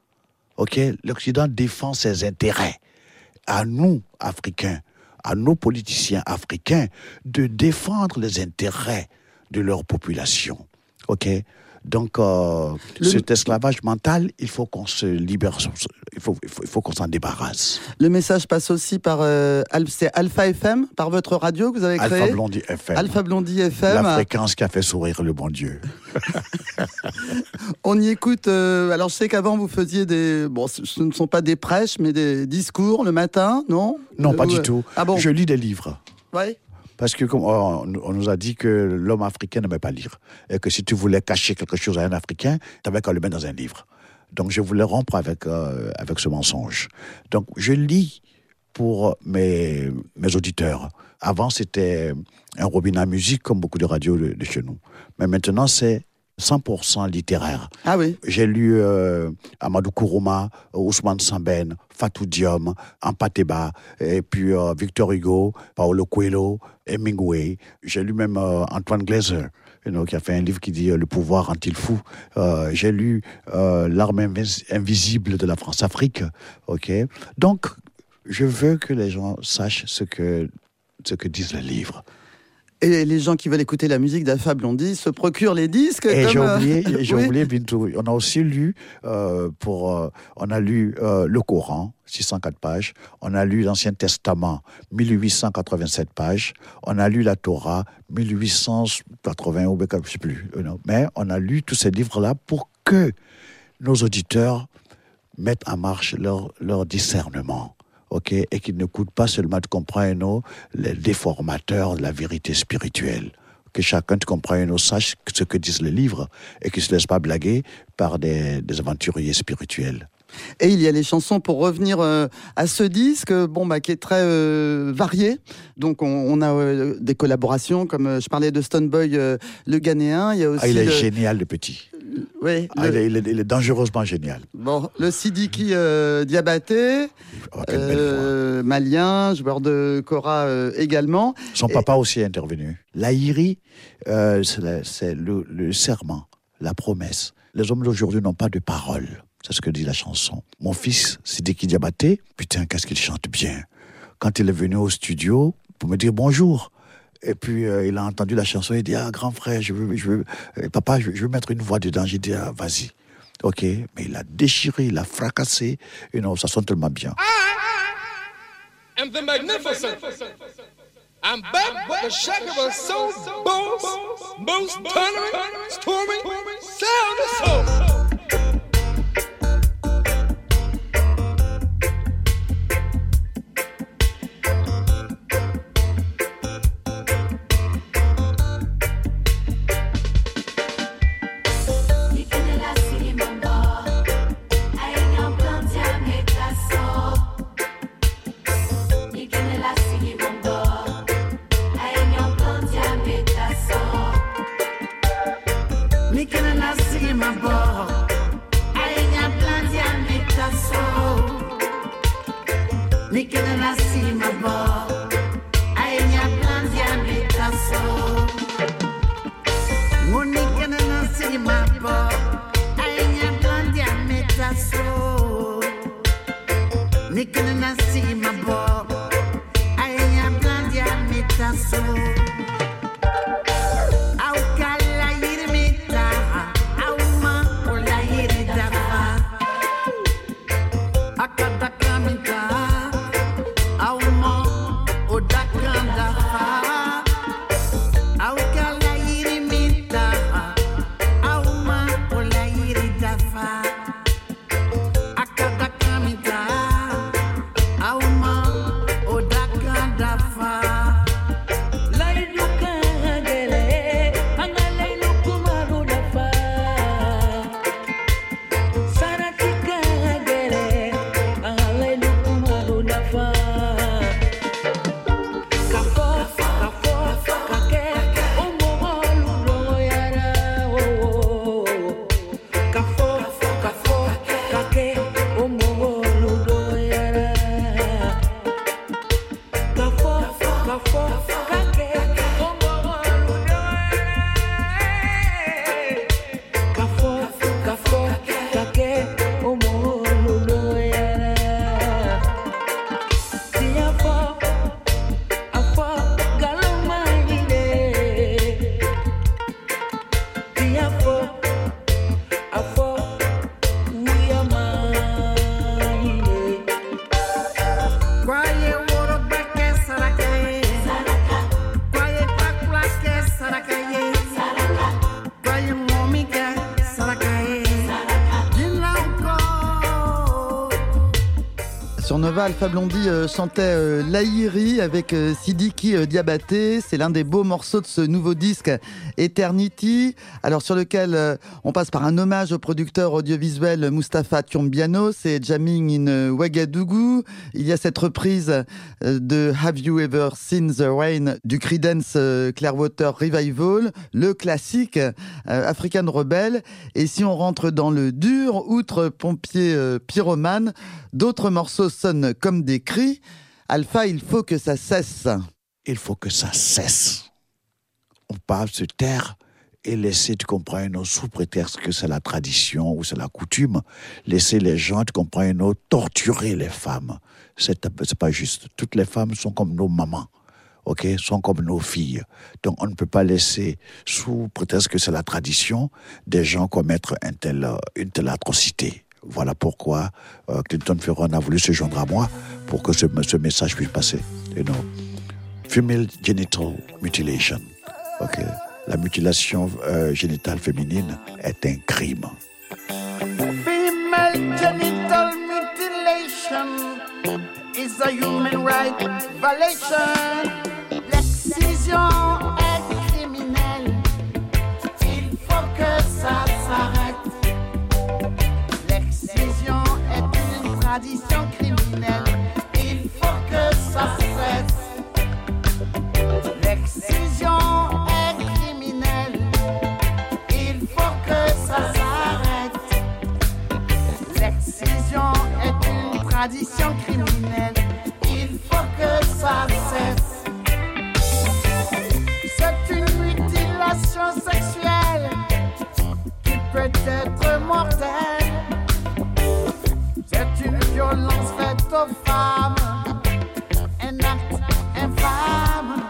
Ok, l'Occident défend ses intérêts. À nous, Africains, à nos politiciens africains, de défendre les intérêts de leur population. Ok ? Donc, euh, le... cet esclavage mental, il faut qu'on se libère, il faut, il faut, il faut qu'on s'en débarrasse. Le message passe aussi par euh, c'est Alpha F M, par votre radio que vous avez créé. Alpha Blondie F M. Alpha Blondie F M. La fréquence qui a fait sourire le bon Dieu. On y écoute. Euh, alors, je sais qu'avant vous faisiez des, bon, ce ne sont pas des prêches, mais des discours le matin, non ? Non, euh, pas ouais. du tout. Ah bon ? Je lis des livres. Oui. Parce que comme on, on nous a dit que l'homme africain n'aimait pas lire. Et que si tu voulais cacher quelque chose à un Africain, tu avais qu'à le mettre dans un livre. Donc je voulais rompre avec, euh, avec ce mensonge. Donc je lis pour mes, mes auditeurs. Avant, c'était un robinet à musique, comme beaucoup de radios de, de chez nous. Mais maintenant, c'est cent pour cent littéraire. Ah oui. J'ai lu euh, Amadou Kourouma, Ousmane Sambène, Fatou Diom, Ampateba, et puis euh, Victor Hugo, Paulo Coelho, Hemingway. J'ai lu même euh, Antoine Glaser, you know, qui a fait un livre qui dit euh, « Le pouvoir rend-il fou ». Euh, j'ai lu euh, « L'arme invis- invisible de la France-Afrique ». Okay. Donc, je veux que les gens sachent ce que, ce que disent les livres. Et les gens qui veulent écouter la musique d'Alpha Blondy se procurent les disques. Et comme, j'ai euh, oublié, j'ai oui. oublié Bintou. On a aussi lu euh, pour, euh, on a lu euh, le Coran, six cent quatre pages. On a lu l'Ancien Testament, mille huit cent quatre-vingt-sept pages. On a lu la Torah, mille huit cent quatre-vingts ou je ne sais plus. Non. Mais on a lu tous ces livres-là pour que nos auditeurs mettent en marche leur, leur discernement. Okay, et qu'ils n'écoutent pas seulement de comprendre les déformateurs de la vérité spirituelle. Que chacun de comprendre sache ce que disent les livres et qu'ils ne se laisse pas blaguer par des, des aventuriers spirituels. Et il y a les chansons pour revenir euh, à ce disque, bon, bah, qui est très euh, varié. Donc on, on a euh, des collaborations, comme euh, je parlais de Stoneboy, euh, le Ghanéen. Il y a aussi ah, il est le... génial, le petit. Oui, ah, le... il, est, il, est, il est dangereusement génial. Bon, le Sidiki euh, Diabaté, oh, euh, malien, joueur de kora euh, également. Son Et... papa aussi est intervenu. L'Aïri, euh, c'est, la, c'est le, le serment, la promesse. Les hommes d'aujourd'hui n'ont pas de parole. C'est ce que dit la chanson. Mon fils, Sidiki Diabaté, putain, qu'est-ce qu'il chante bien. Quand il est venu au studio pour me dire bonjour, et puis euh, il a entendu la chanson, il dit, ah, grand frère, je veux, je veux, euh, papa, je veux, je veux mettre une voix dedans. J'ai dit, ah, vas-y. Ok, mais il a déchiré, il a fracassé, et non, ça sonne tellement bien. And the magnificent. I'm back with the shaker of soul, bones, most thundering, storming, sound of soul. Sur Nova, Alpha Blondy euh, chantait euh, Lahiri avec euh, Sidiki euh, Diabaté. C'est l'un des beaux morceaux de ce nouveau disque Eternity, alors sur lequel euh, on passe par un hommage au producteur audiovisuel Mustapha Tiombiano. C'est Jamming in Ouagadougou. Il y a cette reprise euh, de Have You Ever Seen the Rain du Creedence euh, Clearwater Revival, le classique euh, African Rebel. Et si on rentre dans le dur, outre Pompier euh, Pyromane, d'autres morceaux sonnent comme des cris. Alpha, il faut que ça cesse. Il faut que ça cesse. On parle se taire et laisser de comprendre sous prétexte que c'est la tradition ou c'est la coutume, laisser les gens de comprendre torturer les femmes. C'est, c'est pas juste. Toutes les femmes sont comme nos mamans. ok, sont comme nos filles. Donc on ne peut pas laisser, sous prétexte que c'est la tradition, des gens commettre un tel, une telle atrocité. Voilà pourquoi euh, Clinton Ferron a voulu se joindre à moi pour que ce, ce message puisse passer. You know, female genital mutilation. Ok, la mutilation euh, génitale féminine est un crime. Female genital mutilation is a human right violation. L'excision est criminelle. Il faut que ça s'arrête. L'excision est une tradition criminelle. Il faut que ça cesse. L'excision est criminelle. Il faut que ça s'arrête. L'excision est une tradition criminelle. Il faut que ça cesse. C'est une mutilation sexuelle qui peut être mortelle. C'est une violence faite aux femmes, un acte infâme.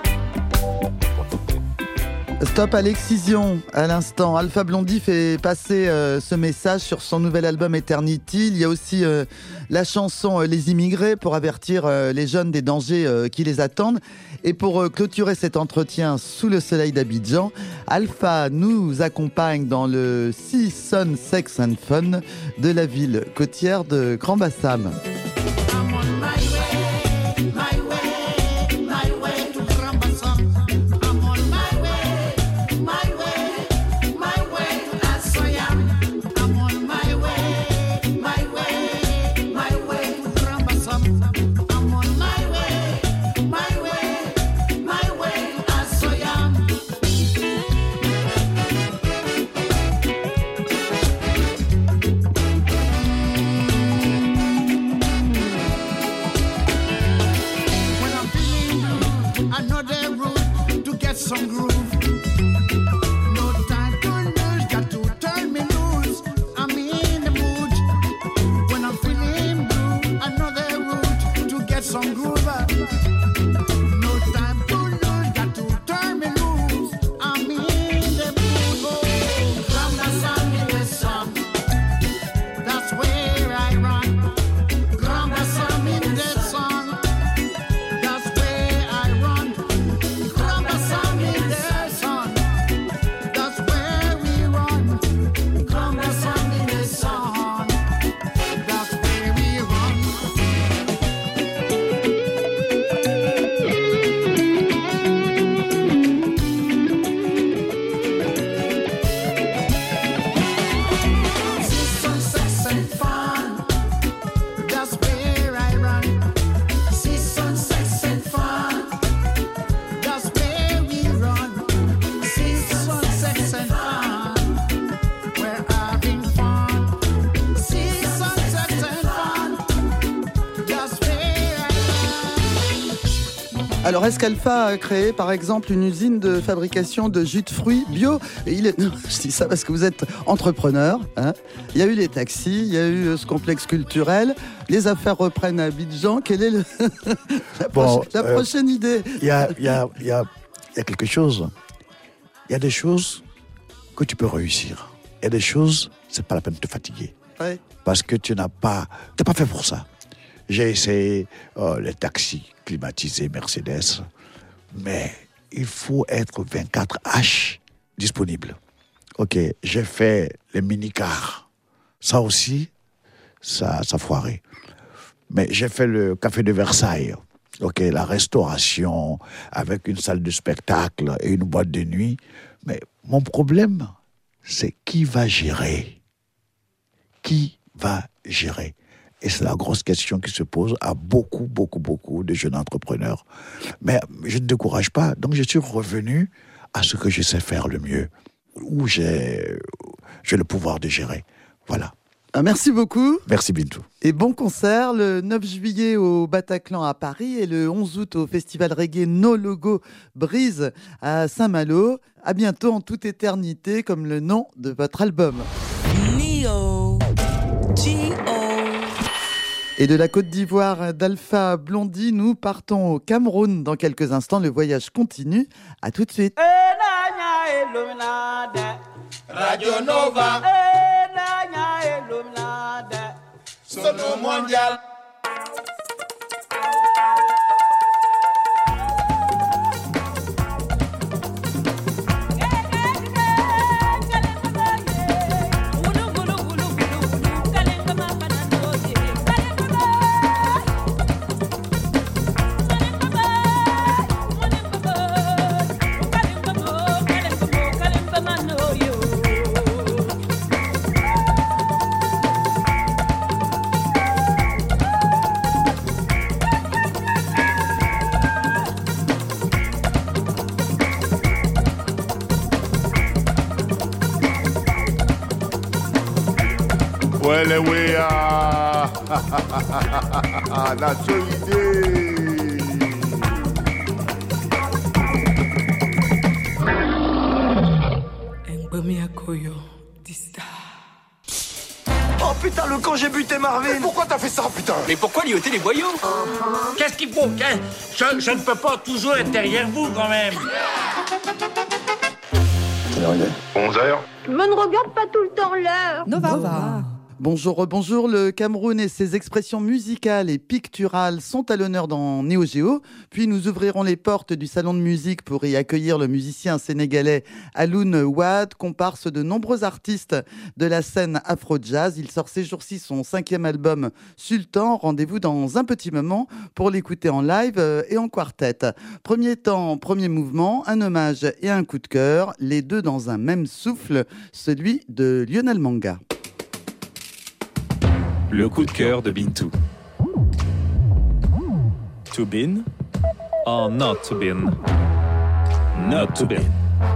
Stop à l'excision. À l'instant, Alpha Blondy fait passer euh, ce message sur son nouvel album Eternity. Il y a aussi euh, la chanson euh, Les Immigrés pour avertir euh, les jeunes des dangers euh, qui les attendent. Et pour euh, clôturer cet entretien sous le soleil d'Abidjan, Alpha nous accompagne dans le Sea Sun Sex and Fun de la ville côtière de Grand Bassam. Some groove. No time to lose, got to turn me loose. I'm in the mood. When I'm feeling blue, another route to get some groove. No time to lose, got to turn me loose. I'm in the mood. Oh, from the sun in the sun, that's where I run. From the sun in the sun, that's where I run. From the sun in the sun, that's where we run. From the sun in the sun, that's where we run. Season, sex and fun, that's where I run. Season, sex and fun, that's where we run. Season, sex and fun, we're having fun. Season, sex and fun, that's where I run. Alors, est-ce qu'Alpha a créé, par exemple, une usine de fabrication de jus de fruits bio ? Et il est... Non, je dis ça parce que vous êtes entrepreneur. Hein. Il y a eu les taxis, il y a eu ce complexe culturel. Les affaires reprennent à Abidjan. Quelle est le... la, Bon, prochaine, la euh, prochaine idée ? Il y a, il y, a, il y, a, il y a quelque chose. Il y a des choses que tu peux réussir. Il y a des choses, c'est pas la peine de te fatiguer. Ouais. Parce que tu n'as pas... Tu n'es pas fait pour ça. J'ai essayé euh, les taxis climatisés Mercedes, mais il faut être vingt-quatre H disponible. Ok, j'ai fait les mini-cars. Ça aussi, ça, ça foiré. Mais j'ai fait le café de Versailles. Ok, la restauration avec une salle de spectacle et une boîte de nuit. Mais mon problème, c'est qui va gérer ? Qui va gérer ? Et c'est la grosse question qui se pose à beaucoup, beaucoup, beaucoup de jeunes entrepreneurs. Mais je ne décourage pas. Donc, je suis revenu à ce que je sais faire le mieux, où j'ai, j'ai le pouvoir de gérer. Voilà. Merci beaucoup. Merci Bintou. Et bon concert le neuf juillet au Bataclan à Paris et le onze août au festival reggae No Logo Brise à Saint-Malo. À bientôt en toute éternité, comme le nom de votre album. Neo G O Et de la Côte d'Ivoire d'Alpha Blondy, nous partons au Cameroun dans quelques instants. Le voyage continue. À tout de suite. Radio Nova. Sono mondial. Wele wea, that's your idée. Oh putain, le camp, j'ai buté Marvin. Mais pourquoi t'as fait ça, putain? Mais pourquoi ligoter les voyous? Qu'est-ce qu'il faut? je, je ne peux pas toujours être derrière vous, quand même. onze heures. Je ne regarde pas tout le temps l'heure. Nova. Nova. Bonjour, bonjour. Le Cameroun et ses expressions musicales et picturales sont à l'honneur dans Néo Géo. Puis nous ouvrirons les portes du salon de musique pour y accueillir le musicien sénégalais Alioune Wade, comparse de nombreux artistes de la scène afro-jazz. Il sort ces jours-ci son cinquième album Sultan. Rendez-vous dans un petit moment pour l'écouter en live et en quartet. Premier temps, premier mouvement, un hommage et un coup de cœur, les deux dans un même souffle, celui de Lionel Manga. Le coup de cœur de Bintou. To bin or not to bin? Not to bin.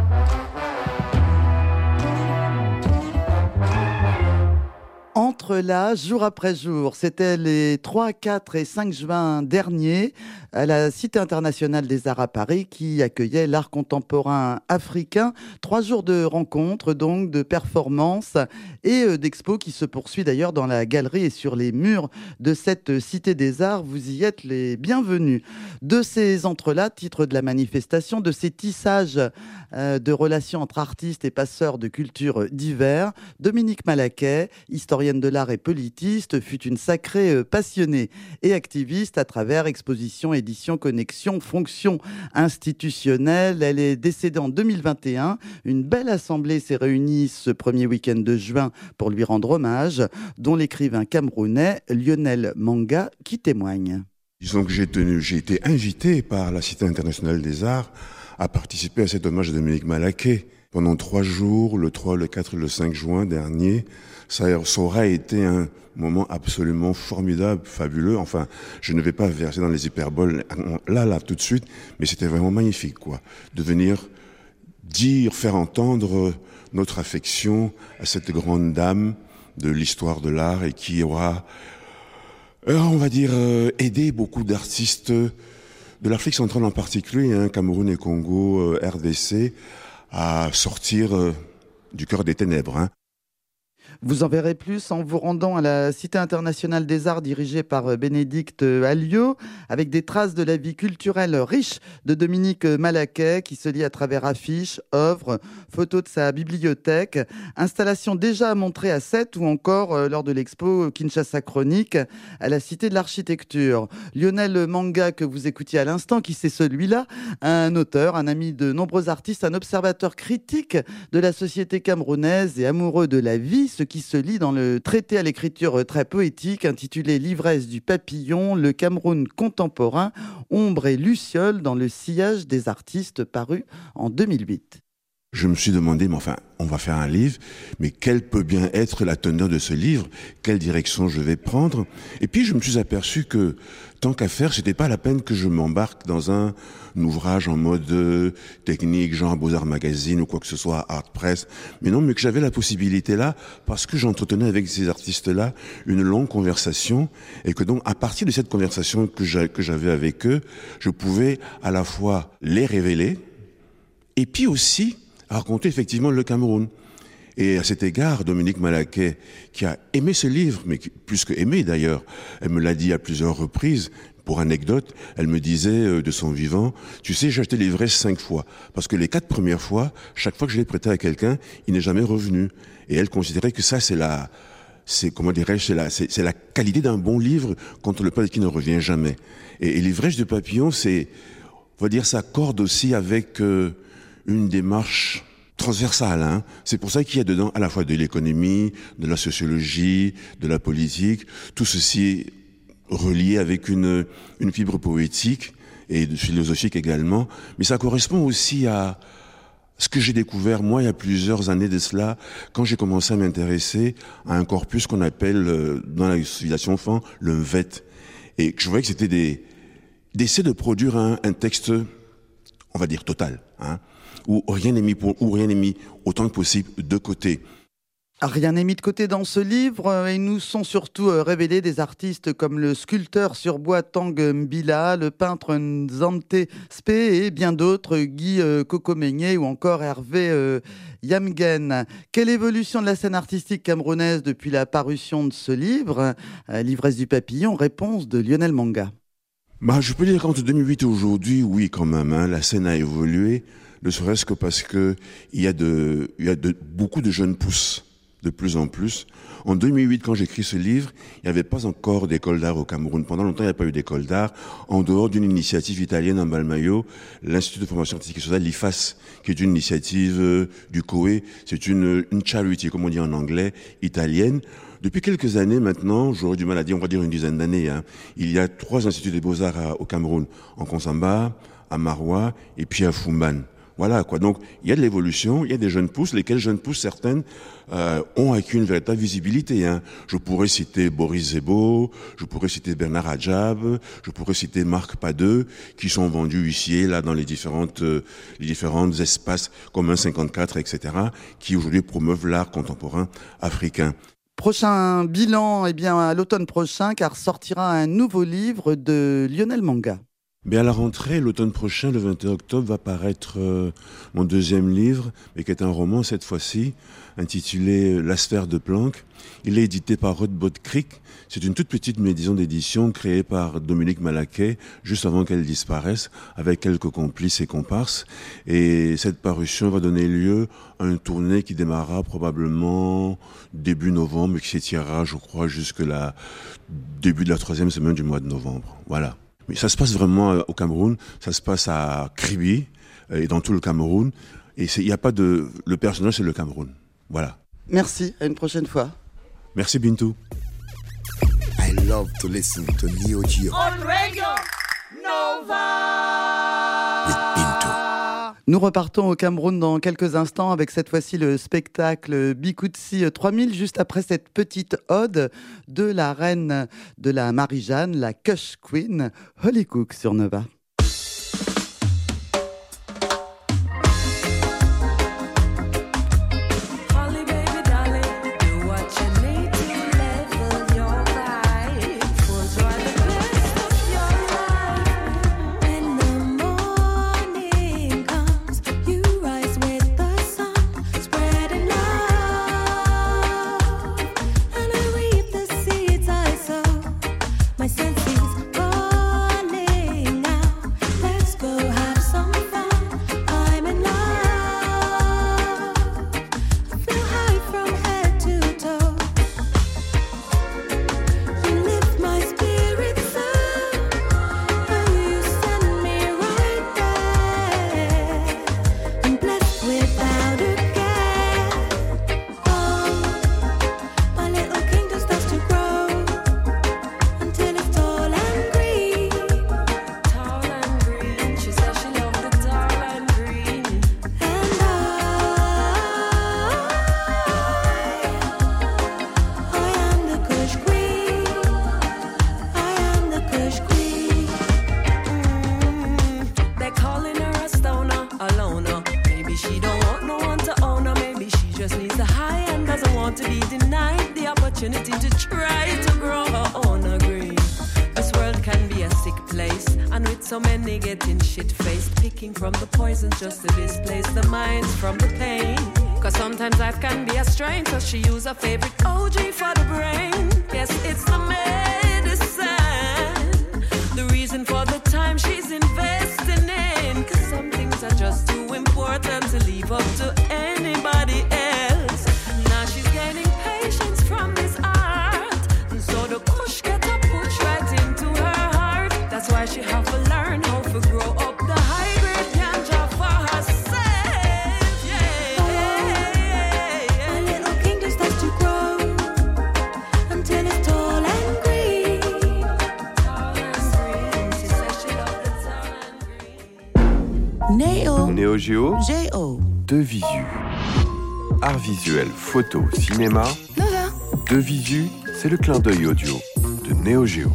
Entre là, jour après jour, c'était les trois, quatre et cinq juin dernier à la Cité internationale des arts à Paris qui accueillait l'art contemporain africain. Trois jours de rencontres, donc de performances et d'expos qui se poursuit d'ailleurs dans la galerie et sur les murs de cette Cité des Arts. Vous y êtes les bienvenus. De ces entre-là, titre de la manifestation, de ces tissages euh, de relations entre artistes et passeurs de cultures divers, Dominique Malaquet, historienne de l'art et politiste, fut une sacrée passionnée et activiste à travers expositions, éditions, connexions, fonctions institutionnelles. Elle est décédée en deux mille vingt et un. Une belle assemblée s'est réunie ce premier week-end de juin pour lui rendre hommage, dont l'écrivain camerounais Lionel Manga qui témoigne. Disons que j'ai, tenu, j'ai été invité par la Cité internationale des arts à participer à cet hommage de Dominique Malaquet. Pendant trois jours, le trois, le quatre et le cinq juin dernier, ça, ça aura été un moment absolument formidable, fabuleux. Enfin, je ne vais pas verser dans les hyperboles là, là, tout de suite, mais c'était vraiment magnifique, quoi, de venir dire, faire entendre notre affection à cette grande dame de l'histoire de l'art et qui aura, euh, on va dire, euh, aidé beaucoup d'artistes de l'Afrique centrale en particulier, hein, Cameroun et Congo, euh, R D C, à sortir euh, du cœur des ténèbres, hein. Vous en verrez plus en vous rendant à la Cité internationale des arts dirigée par Bénédicte Alliot, avec des traces de la vie culturelle riche de Dominique Malaquet qui se lit à travers affiches, œuvres, photos de sa bibliothèque, installations déjà montrées à Sète ou encore euh, lors de l'expo Kinshasa Chronique à la Cité de l'Architecture. Lionel Manga que vous écoutiez à l'instant, qui c'est celui-là, un auteur, un ami de nombreux artistes, un observateur critique de la société camerounaise et amoureux de la vie, ce qui se lit dans le traité à l'écriture très poétique intitulé L'ivresse du papillon, le Cameroun contemporain, ombre et luciole dans le sillage des artistes, paru en deux mille huit. Je me suis demandé, mais enfin, on va faire un livre, mais quelle peut bien être la teneur de ce livre? Quelle direction je vais prendre? Et puis je me suis aperçu que, tant qu'à faire, c'était pas la peine que je m'embarque dans un, un ouvrage en mode euh, technique, genre Beaux-Arts Magazine ou quoi que ce soit, Art Press, mais non, mais que j'avais la possibilité là, parce que j'entretenais avec ces artistes-là une longue conversation, et que donc, à partir de cette conversation que, j'a, que j'avais avec eux, je pouvais à la fois les révéler, et puis aussi raconter effectivement le Cameroun. Et à cet égard, Dominique Malaquet, qui a aimé ce livre, mais qui, plus que aimé d'ailleurs, elle me l'a dit à plusieurs reprises. Pour anecdote, elle me disait euh, de son vivant, tu sais, j'ai acheté l'ivresse cinq fois. Parce que les quatre premières fois, chaque fois que je l'ai prêté à quelqu'un, il n'est jamais revenu. Et elle considérait que ça, c'est la, c'est, comment dirais-je, c'est la, c'est, c'est la qualité d'un bon livre quand on le prête qui ne revient jamais. Et, et l'ivresse de papillon, c'est, on va dire, ça accorde aussi avec euh, une démarche transversale, hein. C'est pour ça qu'il y a dedans à la fois de l'économie, de la sociologie, de la politique, tout ceci relié avec une, une fibre poétique et philosophique également. Mais ça correspond aussi à ce que j'ai découvert, moi, il y a plusieurs années de cela, quand j'ai commencé à m'intéresser à un corpus qu'on appelle, dans la civilisation fan, le Mvet. Et je voyais que c'était des, d'essayer de produire un, un texte, on va dire, total, hein, où rien n'est mis pour, où rien n'est mis autant que possible de côté. Rien n'est mis de côté dans ce livre. Ils nous sont surtout révélés des artistes comme le sculpteur sur bois Tang Mbila, le peintre Nzante Spé et bien d'autres, Guy Kokomegne ou encore Hervé Yamgen. Quelle évolution de la scène artistique camerounaise depuis la parution de ce livre ? L'ivresse du papillon, réponse de Lionel Manga. Bah, je peux dire qu'entre deux mille huit et aujourd'hui, oui, quand même, hein, la scène a évolué, ne serait-ce que parce que il y a de, il y a de, beaucoup de jeunes pousses. De plus en plus. En deux mille huit, quand j'écris ce livre, il n'y avait pas encore d'école d'art au Cameroun. Pendant longtemps, il n'y a pas eu d'école d'art, en dehors d'une initiative italienne en Balmayo, l'Institut de formation artistique et sociale, l'I F A S, qui est une initiative euh, du C O E. C'est une, une charity, comme on dit en anglais, italienne. Depuis quelques années maintenant, j'aurais du mal à dire, on va dire une dizaine d'années, hein, il y a trois instituts des beaux-arts à, au Cameroun, en Konsamba, à Maroua et puis à Fumban. Voilà, quoi. Donc, il y a de l'évolution, il y a des jeunes pousses, lesquelles jeunes pousses, certaines, euh, ont acquis une véritable visibilité, hein. Je pourrais citer Boris Zebo, je pourrais citer Bernard Adjab, je pourrais citer Marc Padeux, qui sont vendus ici et là dans les différentes, euh, les différents espaces comme un cinquante-quatre, et cetera, qui aujourd'hui promeuvent l'art contemporain africain. Prochain bilan, eh bien, à l'automne prochain, car sortira un nouveau livre de Lionel Manga. Mais à la rentrée, l'automne prochain, le vingt et un octobre, va paraître euh, mon deuxième livre, mais qui est un roman cette fois-ci, intitulé La sphère de Planck. Il est édité par Rodbot Creek. C'est une toute petite maison d'édition créée par Dominique Malaquet, juste avant qu'elle disparaisse, avec quelques complices et comparses. Et cette parution va donner lieu à une tournée qui démarrera probablement début novembre, et qui s'étirera, je crois, jusque la début de la troisième semaine du mois de novembre. Voilà. Mais ça se passe vraiment au Cameroun, ça se passe à Kribi et dans tout le Cameroun. Et il n'y a pas de... Le personnage, c'est le Cameroun. Voilà. Merci, à une prochaine fois. Merci Bintou. I love to listen to Neo Geo. On Radio Nova. Nous repartons au Cameroun dans quelques instants avec cette fois-ci le spectacle Bikoutsi trois mille, juste après cette petite ode de la reine de la Marie-Jeanne, la Kush Queen, Holly Cook sur Nova. So many getting shit-faced, picking from the poison just to displace the minds from the pain. Cause sometimes life can be a strain, so she use her favorite O G for the brain. Yes, it's the medicine, the reason for the time she's investing in. Cause some things are just too important to leave up to anybody else. Now she's gaining patience from this art, and so the kush get a push right into her heart. That's why she have to learn how to grow up the hybrid ganja for herself. Yeah, my little kingdom starts to grow until it's tall and green. Tall and green. She says she love the tall and green. Néo. Néo Géo. Géo. De Visu. Art visuel, photo, cinéma. Nova. De Visu, c'est le clin d'œil audio de Néo Géo.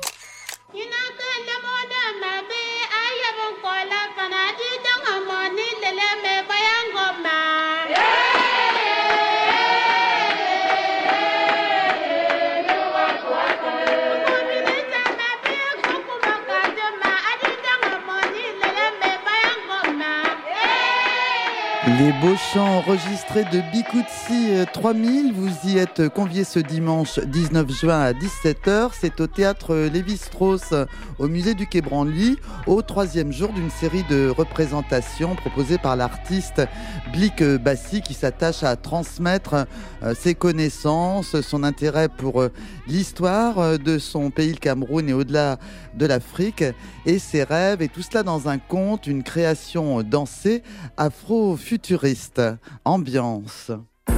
Les beaux chants enregistrés de Bikoutsi trois mille, vous y êtes conviés ce dimanche dix-neuf juin à dix-sept heures. C'est au théâtre Lévi-Strauss, au musée du Quai Branly, au troisième jour d'une série de représentations proposées par l'artiste Blick Bassi, qui s'attache à transmettre ses connaissances, son intérêt pour l'histoire de son pays, le Cameroun, et au-delà de l'Afrique, et ses rêves, et tout cela dans un conte, une création dansée afro-futuriste. Ambiance.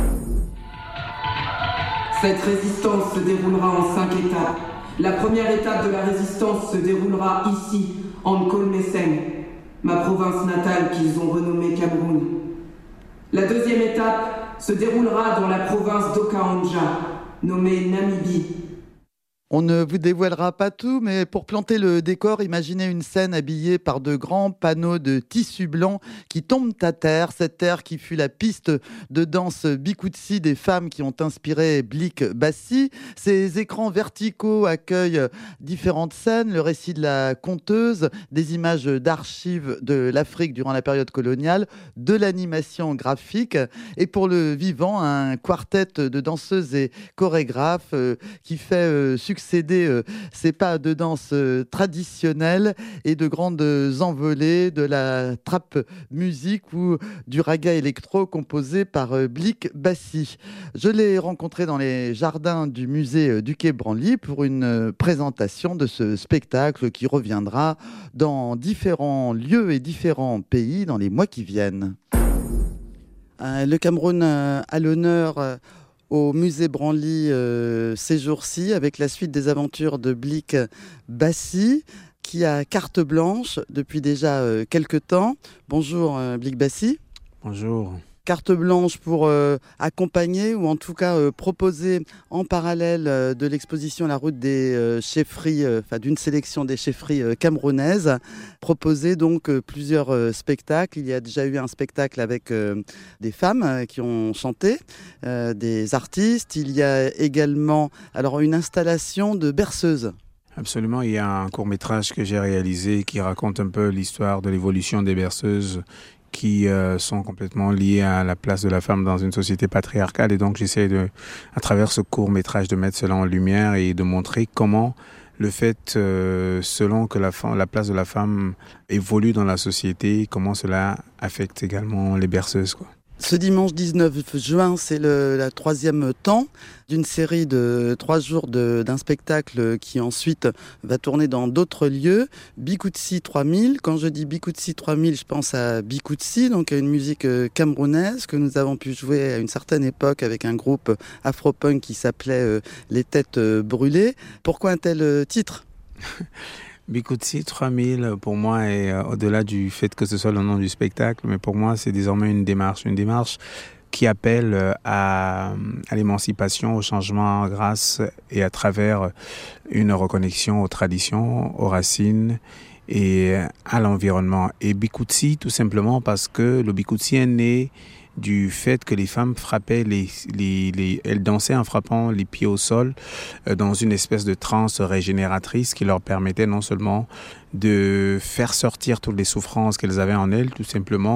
Cette résistance se déroulera en cinq étapes. La première étape de la résistance se déroulera ici, en Nkolmeseng, ma province natale qu'ils ont renommée Cameroun. La deuxième étape se déroulera dans la province d'Okaanja, nommée Namibie. On ne vous dévoilera pas tout, mais pour planter le décor, imaginez une scène habillée par de grands panneaux de tissu blanc qui tombent à terre. Cette terre qui fut la piste de danse Bikoutsi des femmes qui ont inspiré Blick Bassi. Ces écrans verticaux accueillent différentes scènes, le récit de la conteuse, des images d'archives de l'Afrique durant la période coloniale, de l'animation graphique, et pour le vivant, un quartet de danseuses et chorégraphes euh, qui fait euh, succéder euh, ces pas de danse euh, traditionnels et de grandes envolées, de la trap musique ou du raga électro composé par euh, Blick Bassi. Je l'ai rencontré dans les jardins du musée euh, du Quai Branly pour une euh, présentation de ce spectacle qui reviendra dans différents lieux et différents pays dans les mois qui viennent. Euh, le Cameroun euh, à l'honneur euh, au musée Branly euh, ces jours-ci, avec la suite des aventures de Blick Bassi, qui a carte blanche depuis déjà euh, quelques temps. Bonjour euh, Blick Bassi. Bonjour. Carte blanche pour euh, accompagner ou en tout cas euh, proposer en parallèle euh, de l'exposition La Route des euh, chefferies, enfin euh, d'une sélection des chefferies euh, camerounaises, proposer donc euh, plusieurs euh, spectacles. Il y a déjà eu un spectacle avec euh, des femmes euh, qui ont chanté, euh, des artistes. Il y a également alors une installation de berceuses. Absolument, il y a un court-métrage que j'ai réalisé qui raconte un peu l'histoire de l'évolution des berceuses qui euh, sont complètement liées à la place de la femme dans une société patriarcale. Et donc, j'essaie de, à travers ce court-métrage, de mettre cela en lumière et de montrer comment le fait, euh, selon que la, la place de la femme évolue dans la société, comment cela affecte également les berceuses, quoi. Ce dimanche dix-neuf juin, c'est le la troisième temps d'une série de trois jours de, d'un spectacle qui ensuite va tourner dans d'autres lieux. Bikoutsi trois mille. Quand je dis Bikoutsi trois mille, je pense à Bikoutsi, donc à une musique camerounaise que nous avons pu jouer à une certaine époque avec un groupe afro-punk qui s'appelait euh, Les Têtes Brûlées. Pourquoi un tel titre ? Bikoutsi trois mille, pour moi, est euh, au-delà du fait que ce soit le nom du spectacle, mais pour moi, c'est désormais une démarche, une démarche qui appelle euh, à, à l'émancipation, au changement grâce et à travers une reconnexion aux traditions, aux racines et à l'environnement. Et Bikoutsi, tout simplement parce que le Bikoutsi est né du fait que les femmes frappaient les, les, les, elles dansaient en frappant les pieds au sol euh, dans une espèce de transe régénératrice qui leur permettait non seulement de faire sortir toutes les souffrances qu'elles avaient en elles, tout simplement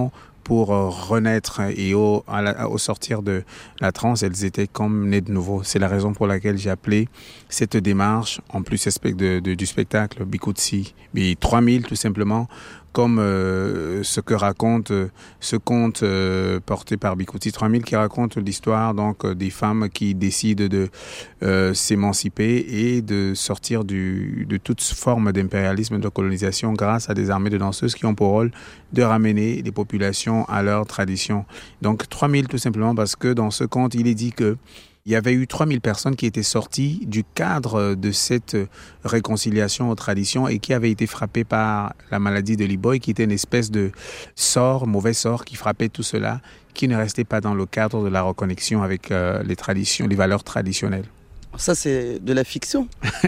pour renaître et au, à la, au sortir de la transe, elles étaient comme nées de nouveau. C'est la raison pour laquelle j'ai appelé cette démarche, en plus de, de, du spectacle Bikutsi, B trois mille tout simplement, comme euh, ce que raconte euh, ce conte euh, porté par Bikutsi trois mille, qui raconte l'histoire donc euh, des femmes qui décident de euh, s'émanciper et de sortir du, de toute forme d'impérialisme, de colonisation, grâce à des armées de danseuses qui ont pour rôle de ramener les populations à leur tradition. Donc trois mille tout simplement parce que dans ce conte, il est dit que il y avait eu trois mille personnes qui étaient sorties du cadre de cette réconciliation aux traditions et qui avaient été frappées par la maladie de l'Iboy, qui était une espèce de sort, mauvais sort qui frappait tout cela, qui ne restait pas dans le cadre de la reconnexion avec euh, les traditions, les valeurs traditionnelles. Ça, c'est de la fiction.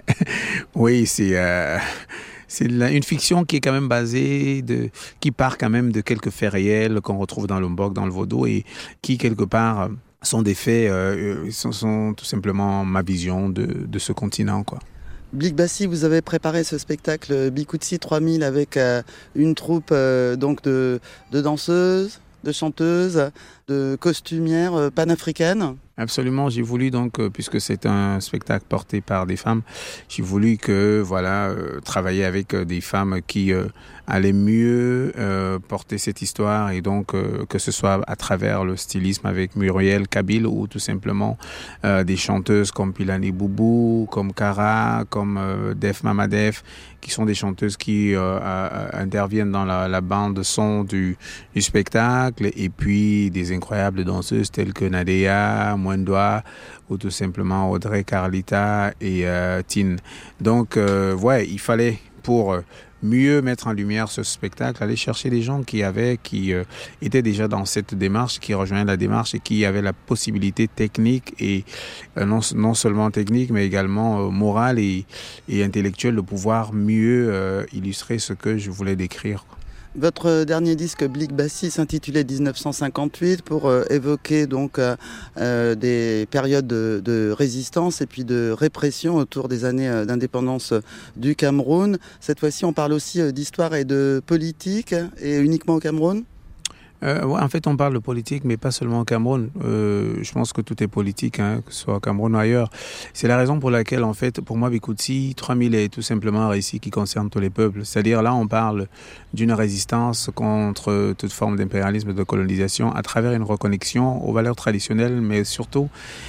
Oui, c'est... Euh... C'est une fiction qui est quand même basée, de, qui part quand même de quelques faits réels qu'on retrouve dans le Mbok, dans le Vaudou, et qui, quelque part, sont des faits, euh, sont, sont tout simplement ma vision de, de ce continent, quoi. Blik Bassi, vous avez préparé ce spectacle Bikutsi trois mille avec euh, une troupe euh, donc de, de danseuses, de chanteuses, de costumières euh, panafricaines. Absolument, j'ai voulu donc, euh, puisque c'est un spectacle porté par des femmes, j'ai voulu que voilà euh, travailler avec euh, des femmes qui euh, allaient mieux euh, porter cette histoire, et donc euh, que ce soit à travers le stylisme avec Muriel Kabil ou tout simplement euh, des chanteuses comme Pilani Boubou, comme Kara, comme euh, Def Mamadef, qui sont des chanteuses qui euh, euh, interviennent dans la, la bande son du, du spectacle, et puis des incroyables danseuses telles que Nadia Mwendoa ou tout simplement Audrey Carlita et euh, Tine. Donc, euh, ouais, il fallait, pour mieux mettre en lumière ce spectacle, aller chercher des gens qui avaient, qui euh, étaient déjà dans cette démarche, qui rejoignaient la démarche et qui avaient la possibilité technique et euh, non, non seulement technique, mais également euh, morale et, et intellectuelle de pouvoir mieux euh, illustrer ce que je voulais décrire. Votre dernier disque Blik Bassi s'intitulait dix-neuf cent cinquante-huit pour euh, évoquer donc euh, euh, des périodes de, de résistance et puis de répression autour des années euh, d'indépendance du Cameroun. Cette fois-ci, on parle aussi euh, d'histoire et de politique, et uniquement au Cameroun ? Euh, ouais, en fait, on parle de politique, mais pas seulement au Cameroun. Euh, je pense que tout est politique, hein, que ce soit au Cameroun ou ailleurs. C'est la raison pour laquelle, en fait, pour moi, Bikutsi trois mille est tout simplement un récit qui concerne tous les peuples. C'est-à-dire, là, on parle d'une résistance contre toute forme d'impérialisme, de colonisation, à travers une reconnexion aux valeurs traditionnelles, mais surtout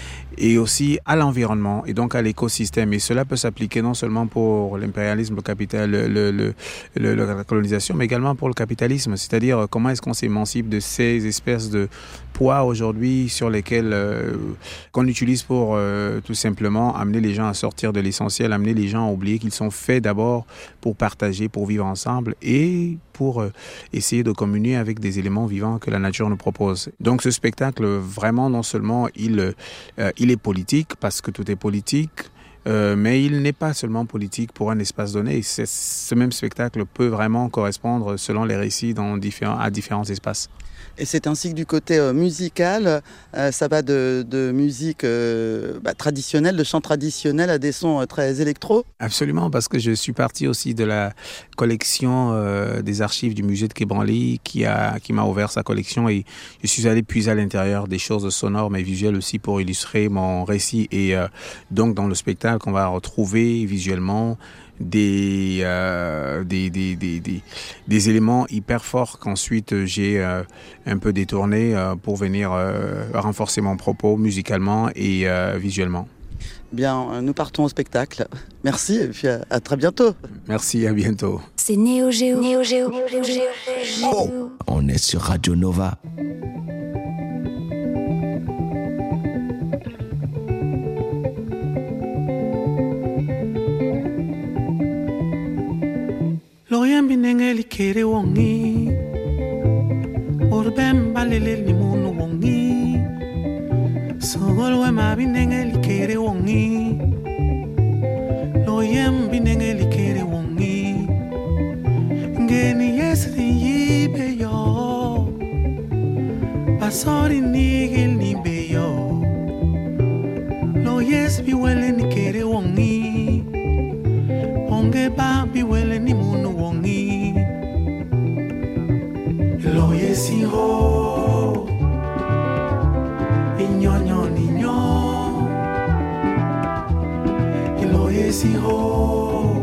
et aussi à l'environnement et donc à l'écosystème. Et cela peut s'appliquer non seulement pour l'impérialisme, le capital, le, le, le, le, la colonisation, mais également pour le capitalisme. C'est-à-dire comment est-ce qu'on s'émancipe de ces espèces de poids aujourd'hui sur lesquels euh, qu'on utilise pour euh, tout simplement amener les gens à sortir de l'essentiel, amener les gens à oublier qu'ils sont faits d'abord pour partager, pour vivre ensemble et pour euh, essayer de communier avec des éléments vivants que la nature nous propose. Donc ce spectacle, vraiment, non seulement il, euh, il est politique, parce que tout est politique, Euh, mais il n'est pas seulement politique pour un espace donné. C'est, ce même spectacle peut vraiment correspondre selon les récits dans différents, à différents espaces. Et c'est ainsi que du côté euh, musical, euh, ça va de, de musique euh, bah, traditionnelle, de chant traditionnel à des sons euh, très électro. Absolument, parce que je suis parti aussi de la collection euh, des archives du musée de Quai Branly qui, a, qui m'a ouvert sa collection, et je suis allé puiser à l'intérieur des choses sonores mais visuelles aussi pour illustrer mon récit. Et euh, donc dans le spectacle, qu'on va retrouver visuellement des, euh, des, des, des, des, des éléments hyper forts qu'ensuite j'ai euh, un peu détournés euh, pour venir euh, renforcer mon propos musicalement et euh, visuellement. Bien, nous partons au spectacle. Merci et puis à, à très bientôt. Merci, à bientôt. C'est Néo Géo. Néo Géo. Oh, on est sur Radio Nova. Loyam binengeli kere wongi Urbem balele ni munu wongi Sogol wema binengeli kere wongi Loyam binengeli kere wongi Ngeni yesri yibe yo Pasori nigel ni be yo Lo yes bi wele ni kere wongi Onge ba bi wele ni munu wongi Lo yesiro inyonyo ninyo ilo yesiro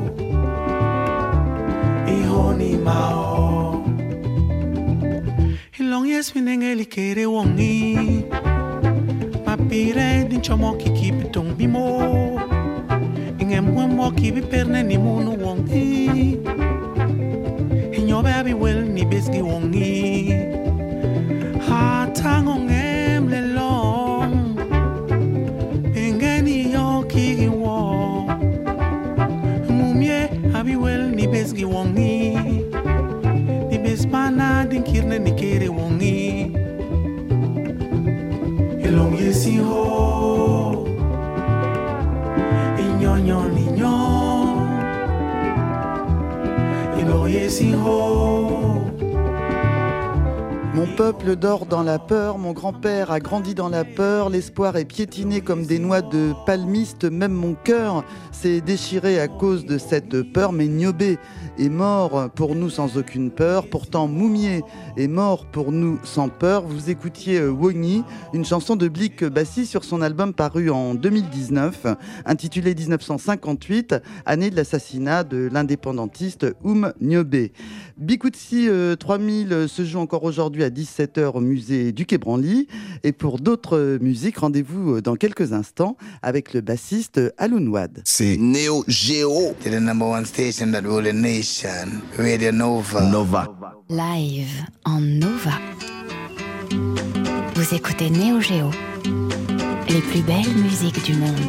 ihoni mao ilong yes minengeli kere wongi mapire din chomo kiki bitong bimo ingem mo ki bi perne ni munu wongi inyo baby well ni beski wongi ha tango ngem le long ingeni yo ki wo mumye abi well ni beski wongi ni bespana din kirne ni kere wongi ilong yesi ho inyonyo ninyo ilong yesi ho. Mon peuple dort dans la peur, mon grand-père a grandi dans la peur, l'espoir est piétiné comme des noix de palmiste, même mon cœur s'est déchiré à cause de cette peur, mais Niobé est mort pour nous sans aucune peur, pourtant Moumié est mort pour nous sans peur. Vous écoutiez Wongi, une chanson de Blik Bassi sur son album paru en deux mille dix-neuf, intitulé dix-neuf cent cinquante-huit, année de l'assassinat de l'indépendantiste Oum Niobé. Bikoutsi euh, trois mille se joue encore aujourd'hui à dix-sept heures au musée du Quai Branly. Et pour d'autres musiques, rendez-vous dans quelques instants avec le bassiste Alun Wad. C'est Neo Geo. To the number one station that rule the nation, Radio Nova. Nova. Live en Nova. Vous écoutez Neo Geo. Les plus belles musiques du monde.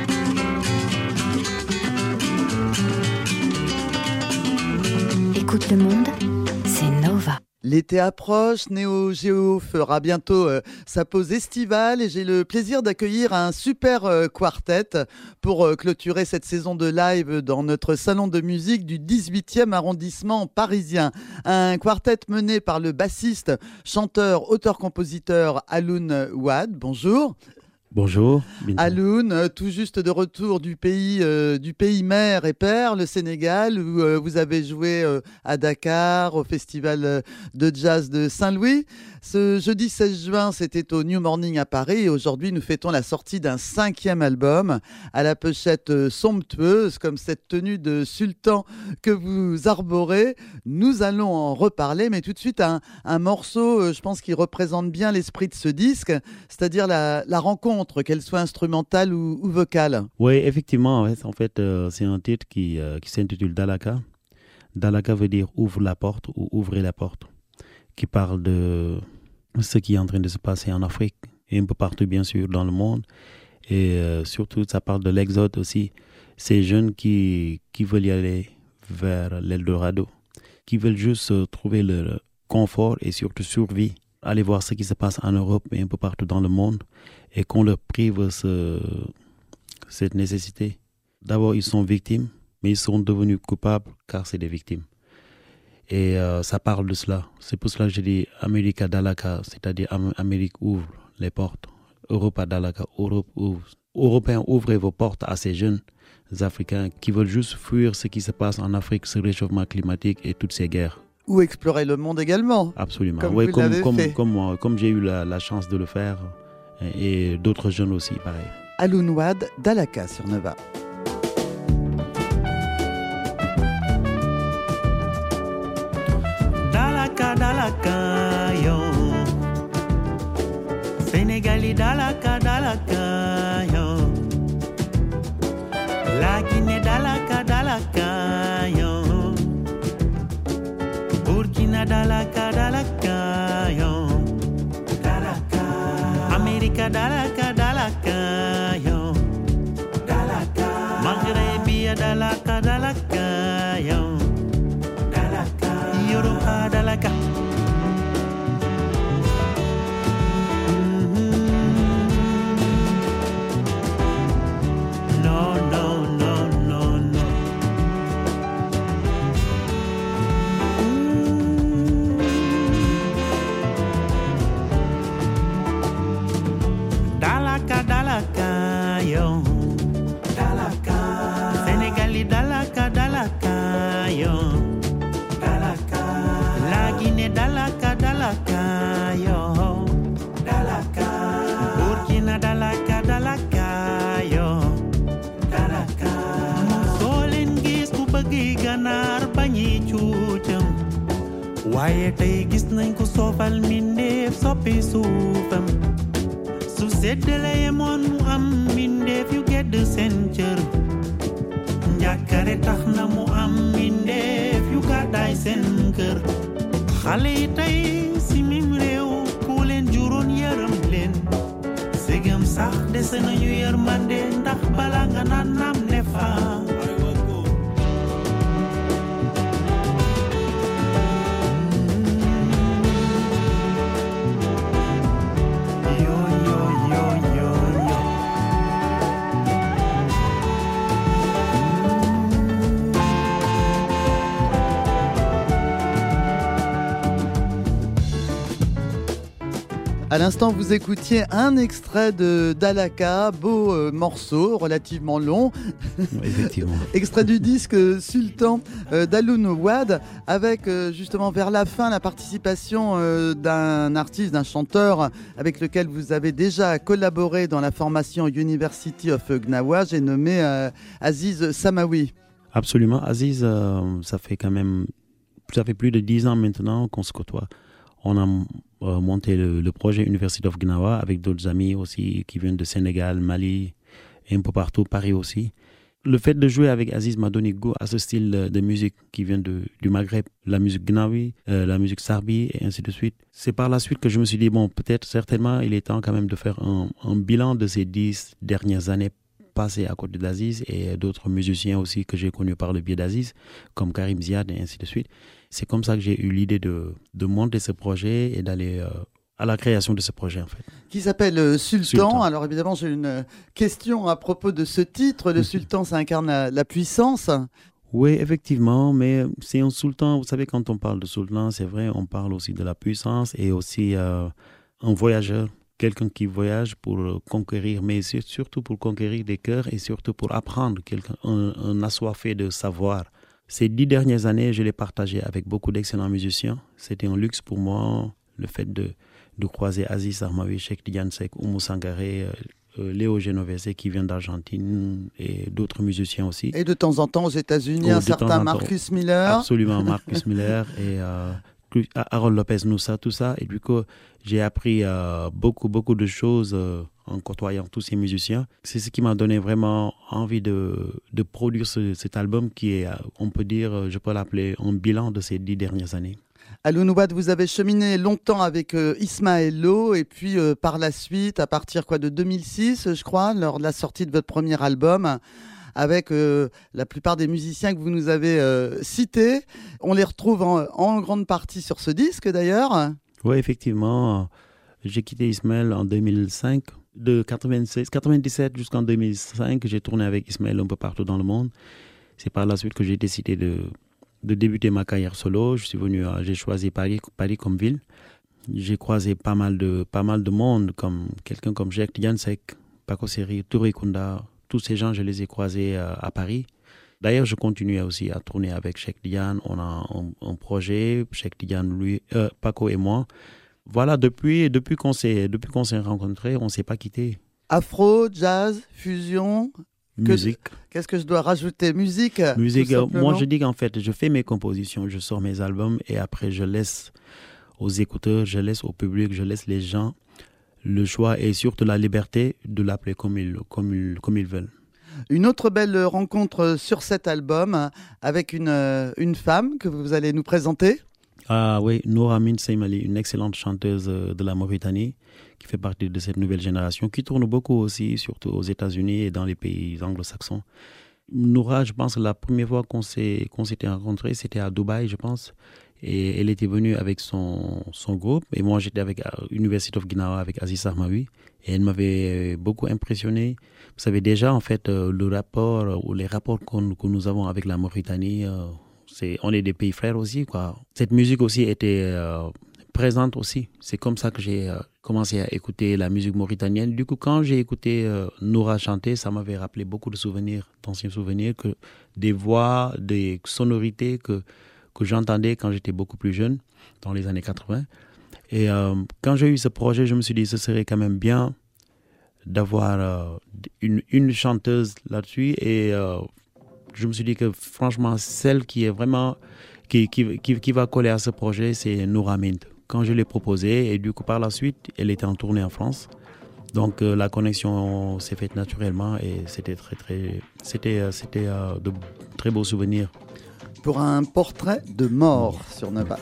Écoute le monde, c'est Nova. L'été approche, Neo Geo fera bientôt euh, sa pause estivale et j'ai le plaisir d'accueillir un super euh, quartet pour euh, clôturer cette saison de live dans notre salon de musique du dix-huitième arrondissement parisien. Un quartet mené par le bassiste, chanteur, auteur-compositeur Alun Wad. Bonjour. Bonjour. Alun, tout juste de retour du pays, euh, du pays mère et père, le Sénégal, où euh, vous avez joué euh, à Dakar, au festival de jazz de Saint-Louis. Ce jeudi seize juin, c'était au New Morning à Paris et aujourd'hui, nous fêtons la sortie d'un cinquième album à la pochette euh, somptueuse, comme cette tenue de sultan que vous arborez. Nous allons en reparler, mais tout de suite, un, un morceau, euh, je pense, qui représente bien l'esprit de ce disque, c'est-à-dire la, la rencontre, qu'elle soit instrumentale ou, ou vocale. Oui, effectivement, en fait, euh, c'est un titre qui, euh, qui s'intitule Dalaka. Dalaka veut dire ouvre la porte ou ouvrez la porte, qui parle de ce qui est en train de se passer en Afrique et un peu partout, bien sûr, dans le monde. Et euh, surtout, ça parle de l'exode aussi. Ces jeunes qui, qui veulent y aller vers l'Eldorado, qui veulent juste euh, trouver leur confort et surtout survie. Aller voir ce qui se passe en Europe et un peu partout dans le monde et qu'on leur prive ce, cette nécessité. D'abord, ils sont victimes, mais ils sont devenus coupables car c'est des victimes. Et euh, ça parle de cela. C'est pour cela que je dis America Dalaka, c'est-à-dire Amérique ouvre les portes. Europa Dalaka, Europe ouvre. Européens, ouvrez vos portes à ces jeunes Africains qui veulent juste fuir ce qui se passe en Afrique, ce réchauffement climatique et toutes ces guerres. Ou explorer le monde également. Absolument. Comme oui, vous comme, l'avez comme, fait. Comme, moi, comme j'ai eu la, la chance de le faire et, et d'autres jeunes aussi, pareil. Alun Wad, Dalaka sur Nova. Dalaka, Dalaka, yo. Sénégali, Dalaka, Dalaka, yo. La Guinée, Dalaka, Dalaka, yo. Burkina, Dalaka, Dalaka, yo. Dalaka. America, Dalaka, Dalaka, yo. Dalaka. Maghrébia, Dalaka, Dalaka, yo. Dalaka. Europa, Dalaka. Dalaka, Dalaka, yo. Dalaka. Sénégali, Dalaka, Dalaka, yo. Dalaka. waaye tey gis nañ ko soofal mindeef soppi suufam su seddale yemoon mu am mindeef yu gedd seen cër njàkkare tax na mu am mindeef yu gàddaay seen kër xale yi tey si mim réew ku leen juróon yërëm leen ségam sax dese nañu yërmande ndax bala nga naan naam ne fa À l'instant, vous écoutiez un extrait de Dalaka, beau euh, morceau, relativement long. Effectivement. Extrait du disque Sultan euh, d'Aloun Wade, avec euh, justement vers la fin la participation euh, d'un artiste, d'un chanteur avec lequel vous avez déjà collaboré dans la formation University of Gnawa, j'ai nommé euh, Aziz Samawi. Absolument. Aziz, euh, ça fait quand même, ça fait plus de dix ans maintenant qu'on se côtoie. On a euh, monté le, le projet University of Gnawa avec d'autres amis aussi qui viennent de Sénégal, Mali et un peu partout, Paris aussi. Le fait de jouer avec Aziz m'a donné goût à ce style de, de musique qui vient de, du Maghreb, la musique gnawi, euh, la musique sarbi et ainsi de suite. C'est par la suite que je me suis dit, bon, peut-être, certainement, il est temps quand même de faire un, un bilan de ces dix dernières années passées à côté d'Aziz et d'autres musiciens aussi que j'ai connus par le biais d'Aziz, comme Karim Ziad et ainsi de suite. C'est comme ça que j'ai eu l'idée de, de monter ce projet et d'aller euh, à la création de ce projet, en fait. Qui s'appelle euh, Sultan. Sultan. Alors évidemment, j'ai une question à propos de ce titre. Le Sultan, ça incarne la, la puissance. Oui, effectivement, mais c'est un sultan. Vous savez, quand on parle de sultan, c'est vrai, on parle aussi de la puissance et aussi euh, un voyageur. Quelqu'un qui voyage pour conquérir, mais surtout pour conquérir des cœurs et surtout pour apprendre, quelqu'un, un, un assoiffé de savoir. Ces dix dernières années, je l'ai partagé avec beaucoup d'excellents musiciens. C'était un luxe pour moi, le fait de, de croiser Aziz Ahmawi, Cheikh Tidiane Seck, Oumou Sangaré, euh, Léo Genovese qui vient d'Argentine et d'autres musiciens aussi. Et de temps en temps aux États-Unis, un certain Marcus Miller. Absolument, Marcus Miller et euh, Harold Lopez Noussa, tout ça. Et du coup, j'ai appris euh, beaucoup, beaucoup de choses euh, en côtoyant tous ces musiciens. C'est ce qui m'a donné vraiment envie de, de produire ce, cet album qui est, on peut dire, je peux l'appeler un bilan de ces dix dernières années. Aloun Wade, vous avez cheminé longtemps avec euh, Ismaël Lo et puis euh, par la suite, à partir quoi, de deux mille six, je crois, lors de la sortie de votre premier album, avec euh, la plupart des musiciens que vous nous avez euh, cités. On les retrouve en, en grande partie sur ce disque d'ailleurs. Oui, effectivement. J'ai quitté Ismaël en deux mille cinq. De quatre-vingt-seize, quatre-vingt-dix-sept jusqu'en deux mille cinq, j'ai tourné avec Ismaël un peu partout dans le monde. C'est par la suite que j'ai décidé de, de débuter ma carrière solo. Je suis venu, à, j'ai choisi Paris, Paris comme ville. J'ai croisé pas mal de, pas mal de monde, comme quelqu'un comme Cheikh Tidiane Seck, Paco Seri, Touré Kunda. Tous ces gens, je les ai croisés à, à Paris. D'ailleurs, je continue aussi à tourner avec Cheikh Tidiane. On a un, un projet, Cheikh Tidiane, lui, euh, Paco et moi. Voilà, depuis, depuis qu'on s'est, depuis qu'on s'est rencontrés, on ne s'est pas quittés. Afro, jazz, fusion. Musique. Que, qu'est-ce que je dois rajouter? Musique. Musique. Moi, je dis qu'en fait, je fais mes compositions, je sors mes albums et après, je laisse aux écouteurs, je laisse au public, je laisse les gens le choix et surtout la liberté de l'appeler comme ils, comme ils, comme ils veulent. Une autre belle rencontre sur cet album avec une, une femme que vous allez nous présenter. Ah oui, Noura Min Seymali, une excellente chanteuse de la Mauritanie qui fait partie de cette nouvelle génération, qui tourne beaucoup aussi, surtout aux États-Unis et dans les pays anglo-saxons. Noura, je pense que la première fois qu'on, s'est, qu'on s'était rencontrés, c'était à Dubaï, je pense. Et elle était venue avec son, son groupe. Et moi, j'étais avec University of Gnawa, avec Aziz Ahmawi. Et elle m'avait beaucoup impressionné. Vous savez déjà, en fait, le rapport ou les rapports qu'on, que nous avons avec la Mauritanie, c'est, on est des pays frères aussi, quoi. Cette musique aussi était euh, présente aussi. C'est comme ça que j'ai euh, commencé à écouter la musique mauritanienne. Du coup, quand j'ai écouté euh, Noura chanter, ça m'avait rappelé beaucoup de souvenirs, d'anciens souvenirs, que, des voix, des sonorités que, que j'entendais quand j'étais beaucoup plus jeune, dans les années quatre-vingts. Et euh, quand j'ai eu ce projet, je me suis dit ce serait quand même bien d'avoir euh, une, une chanteuse là-dessus. Et euh, je me suis dit que franchement, celle qui est vraiment, qui, qui, qui, qui va coller à ce projet, c'est Noura Mint. Quand je l'ai proposé, et du coup par la suite, elle était en tournée en France. Donc euh, la connexion s'est faite naturellement et c'était très très, c'était, euh, c'était euh, de très beaux souvenirs. Pour un portrait de mort sur Nova.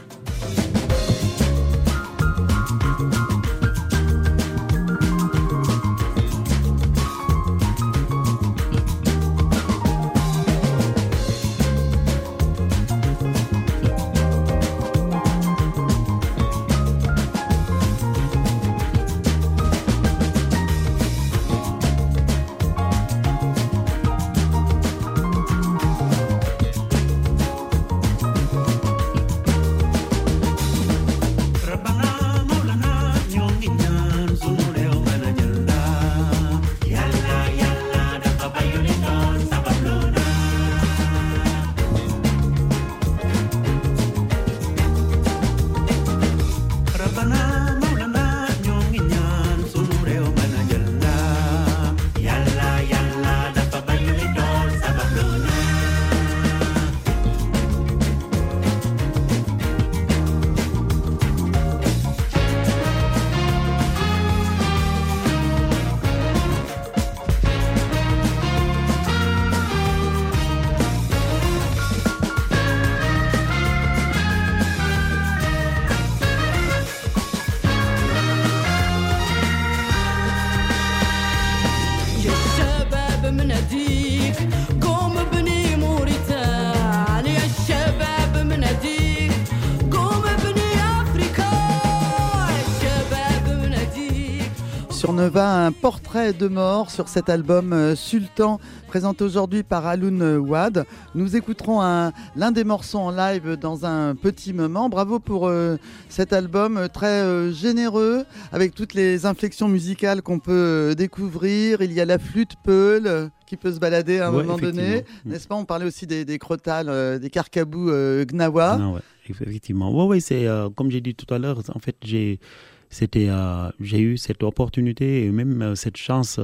Sur Nova, un portrait de mort sur cet album euh, Sultan, présenté aujourd'hui par Alun Wad. Nous écouterons un, l'un des morceaux en live dans un petit moment. Bravo pour euh, cet album euh, très euh, généreux, avec toutes les inflexions musicales qu'on peut euh, découvrir. Il y a la flûte peul euh, qui peut se balader à un ouais, moment donné, n'est-ce pas? On parlait aussi des, des crotales, euh, des carcabous euh, gnawa. Non, ouais, effectivement. Oui, ouais, c'est euh, comme j'ai dit tout à l'heure, en fait, j'ai... C'était, euh, j'ai eu cette opportunité et même euh, cette chance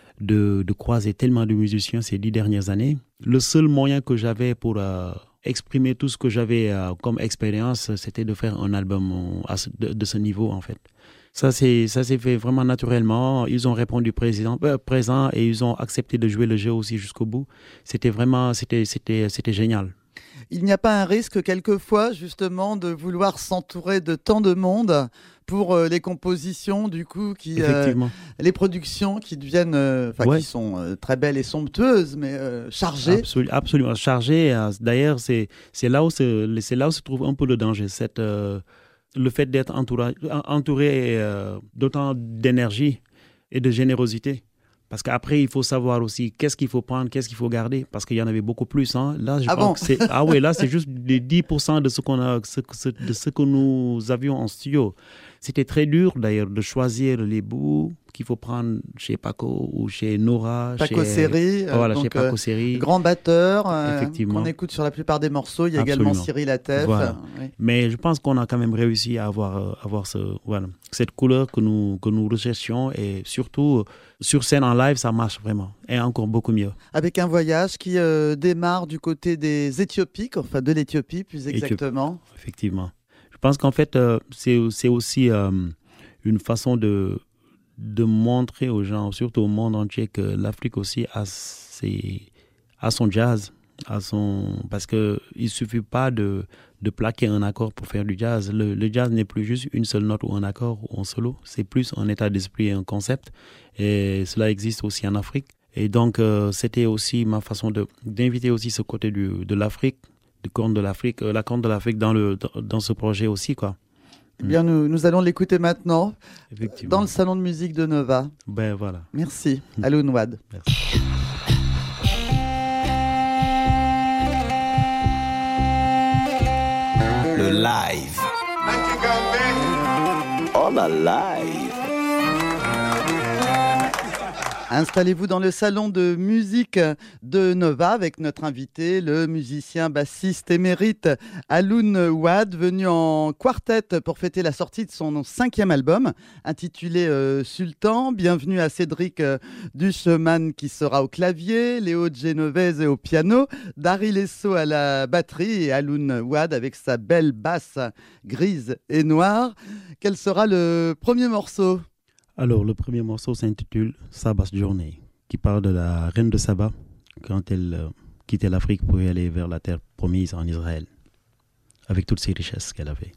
de, de croiser tellement de musiciens ces dix dernières années. Le seul moyen que j'avais pour euh, exprimer tout ce que j'avais euh, comme expérience, c'était de faire un album à ce, de, de ce niveau, en fait. Ça, c'est, ça s'est fait vraiment naturellement. Ils ont répondu présent, euh, présent et ils ont accepté de jouer le jeu aussi jusqu'au bout. C'était vraiment, c'était, c'était, c'était génial. Il n'y a pas un risque quelquefois justement de vouloir s'entourer de tant de monde pour euh, les compositions du coup qui euh, les productions qui deviennent euh, ouais. qui sont euh, très belles et somptueuses mais euh, chargées. Absol- absolument chargées. Euh, d'ailleurs c'est c'est là où se, c'est là où se trouve un peu le danger, cette euh, le fait d'être entouré entouré euh, d'autant d'énergie et de générosité. Parce qu'après, il faut savoir aussi qu'est-ce qu'il faut prendre, qu'est-ce qu'il faut garder, parce qu'il y en avait beaucoup plus. Hein. Là, je ah pense bon que c'est ah ouais, là, c'est juste les dix pour cent de ce qu'on a, ce, ce, de ce que nous avions en studio. C'était très dur d'ailleurs de choisir les bouts qu'il faut prendre chez Paco ou chez Nora. Paco chez... Seri, oh, voilà, donc, chez Paco Seri. Euh, grand batteur, euh, effectivement. Qu'on écoute sur la plupart des morceaux. Il y a Absolument. également Cyril Atef. Voilà. Oui. Mais je pense qu'on a quand même réussi à avoir, avoir ce, voilà, cette couleur que nous, que nous recherchions et surtout sur scène en live, ça marche vraiment et encore beaucoup mieux. Avec un voyage qui euh, démarre du côté des Éthiopies, enfin de l'Éthiopie plus exactement. Éthiopie. Effectivement. Je pense qu'en fait, euh, c'est, c'est aussi euh, une façon de, de montrer aux gens, surtout au monde entier, que l'Afrique aussi a, ses, a son jazz. À son... Parce qu'il ne suffit pas de, de plaquer un accord pour faire du jazz. Le, le jazz n'est plus juste une seule note ou un accord ou un solo. C'est plus un état d'esprit et un concept. Et cela existe aussi en Afrique. Et donc, euh, c'était aussi ma façon de, d'inviter aussi ce côté du, de l'Afrique, du corne de l'Afrique, euh, la corne de l'Afrique dans, le, dans, dans ce projet aussi, quoi. Eh bien, nous, nous allons l'écouter maintenant dans le salon de musique de Nova. Ben voilà. Merci, Alun Wad. Merci. Le live. On a live. Installez-vous dans le salon de musique de Nova avec notre invité, le musicien bassiste émérite Alun Wade, venu en quartet pour fêter la sortie de son cinquième album intitulé euh, Sultan. Bienvenue à Cédric euh, Ducheman qui sera au clavier, Léo Genovese au piano, Daryl Esso à la batterie et Alun Wade avec sa belle basse grise et noire. Quel sera le premier morceau ? Alors, le premier morceau s'intitule Sabba's Journey, qui parle de la reine de Saba quand elle euh, quittait l'Afrique pour aller vers la terre promise en Israël, avec toutes ses richesses qu'elle avait.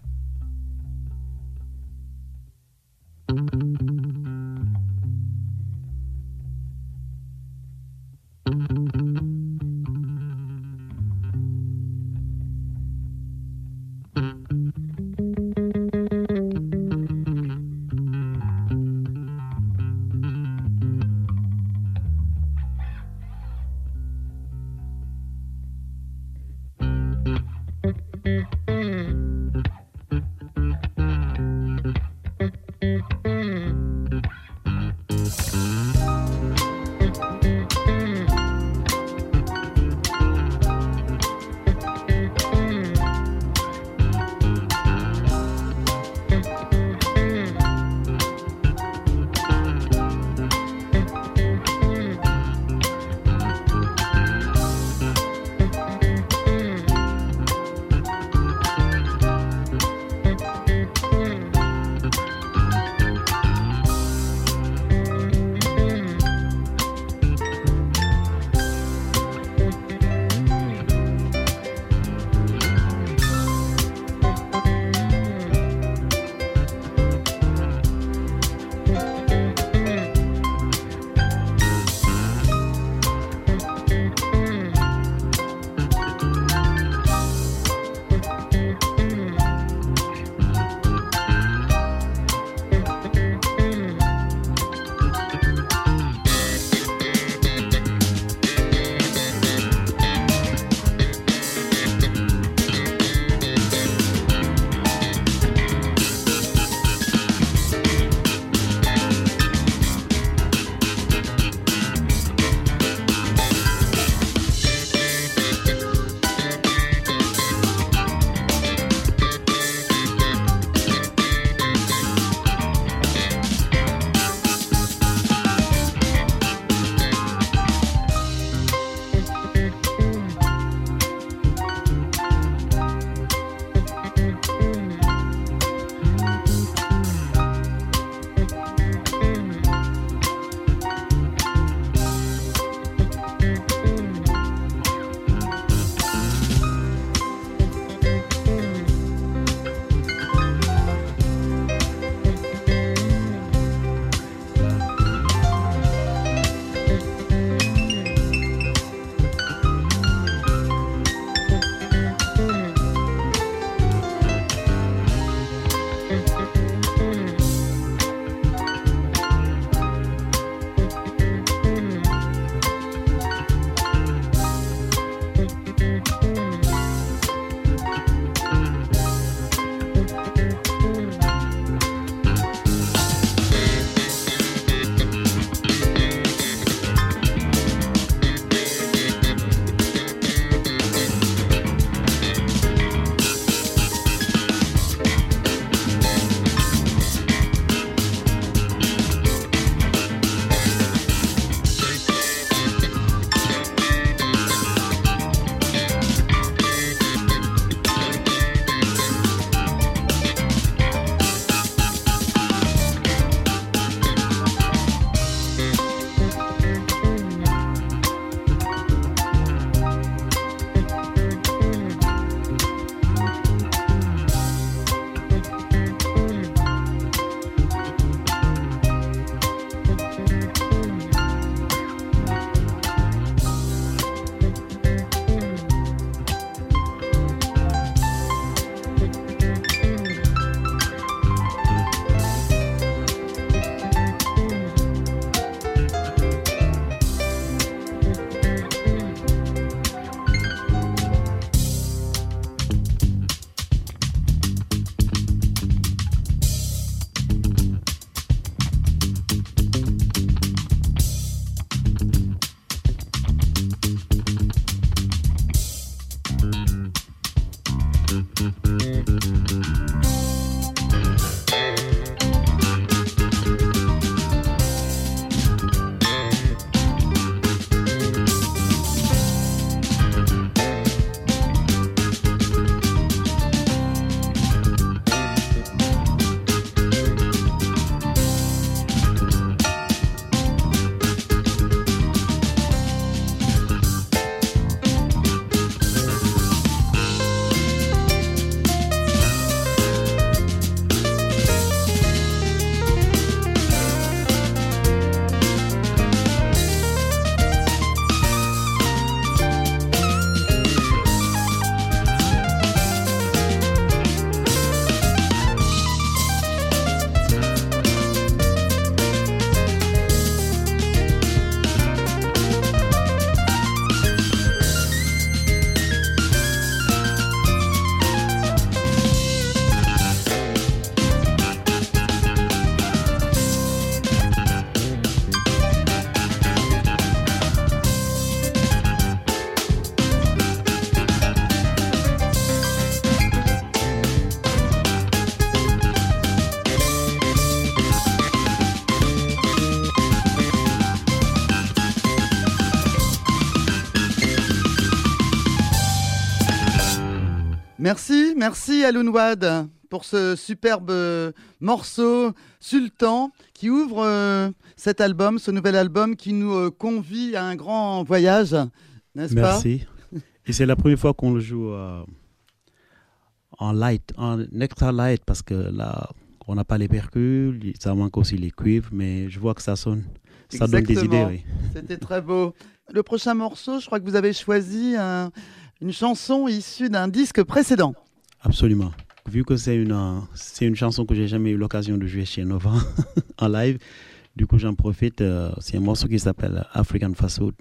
Merci, merci Alun Wad pour ce superbe morceau Sultan qui ouvre euh, cet album, ce nouvel album qui nous euh, convie à un grand voyage, n'est-ce pas? Merci. Et c'est la première fois qu'on le joue euh, en light, en extra light, parce que là, on n'a pas les percus, ça manque aussi les cuivres, mais je vois que ça sonne, ça Exactement. donne des idées. Oui. C'était très beau. Le prochain morceau, je crois que vous avez choisi un, une chanson issue d'un disque précédent. Absolument. Vu que c'est une, euh, c'est une chanson que j'ai jamais eu l'occasion de jouer chez Nova en live, du coup j'en profite. Euh, c'est un morceau qui s'appelle African Fast Food.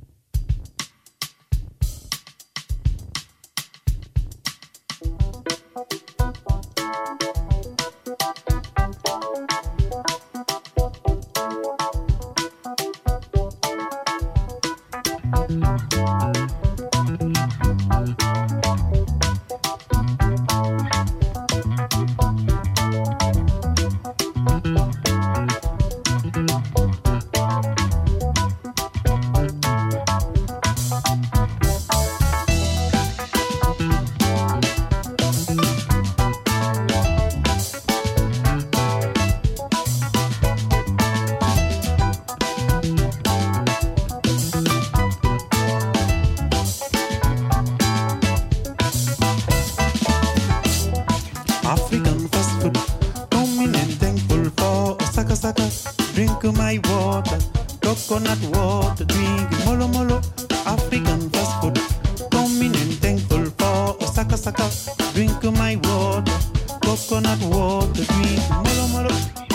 African fast food, coming and thankful for Osaka Saka. Drink my water, coconut water, drink molo molo. African fast food, coming and thankful for Osaka Saka. Drink my water, coconut water, drink molo molo.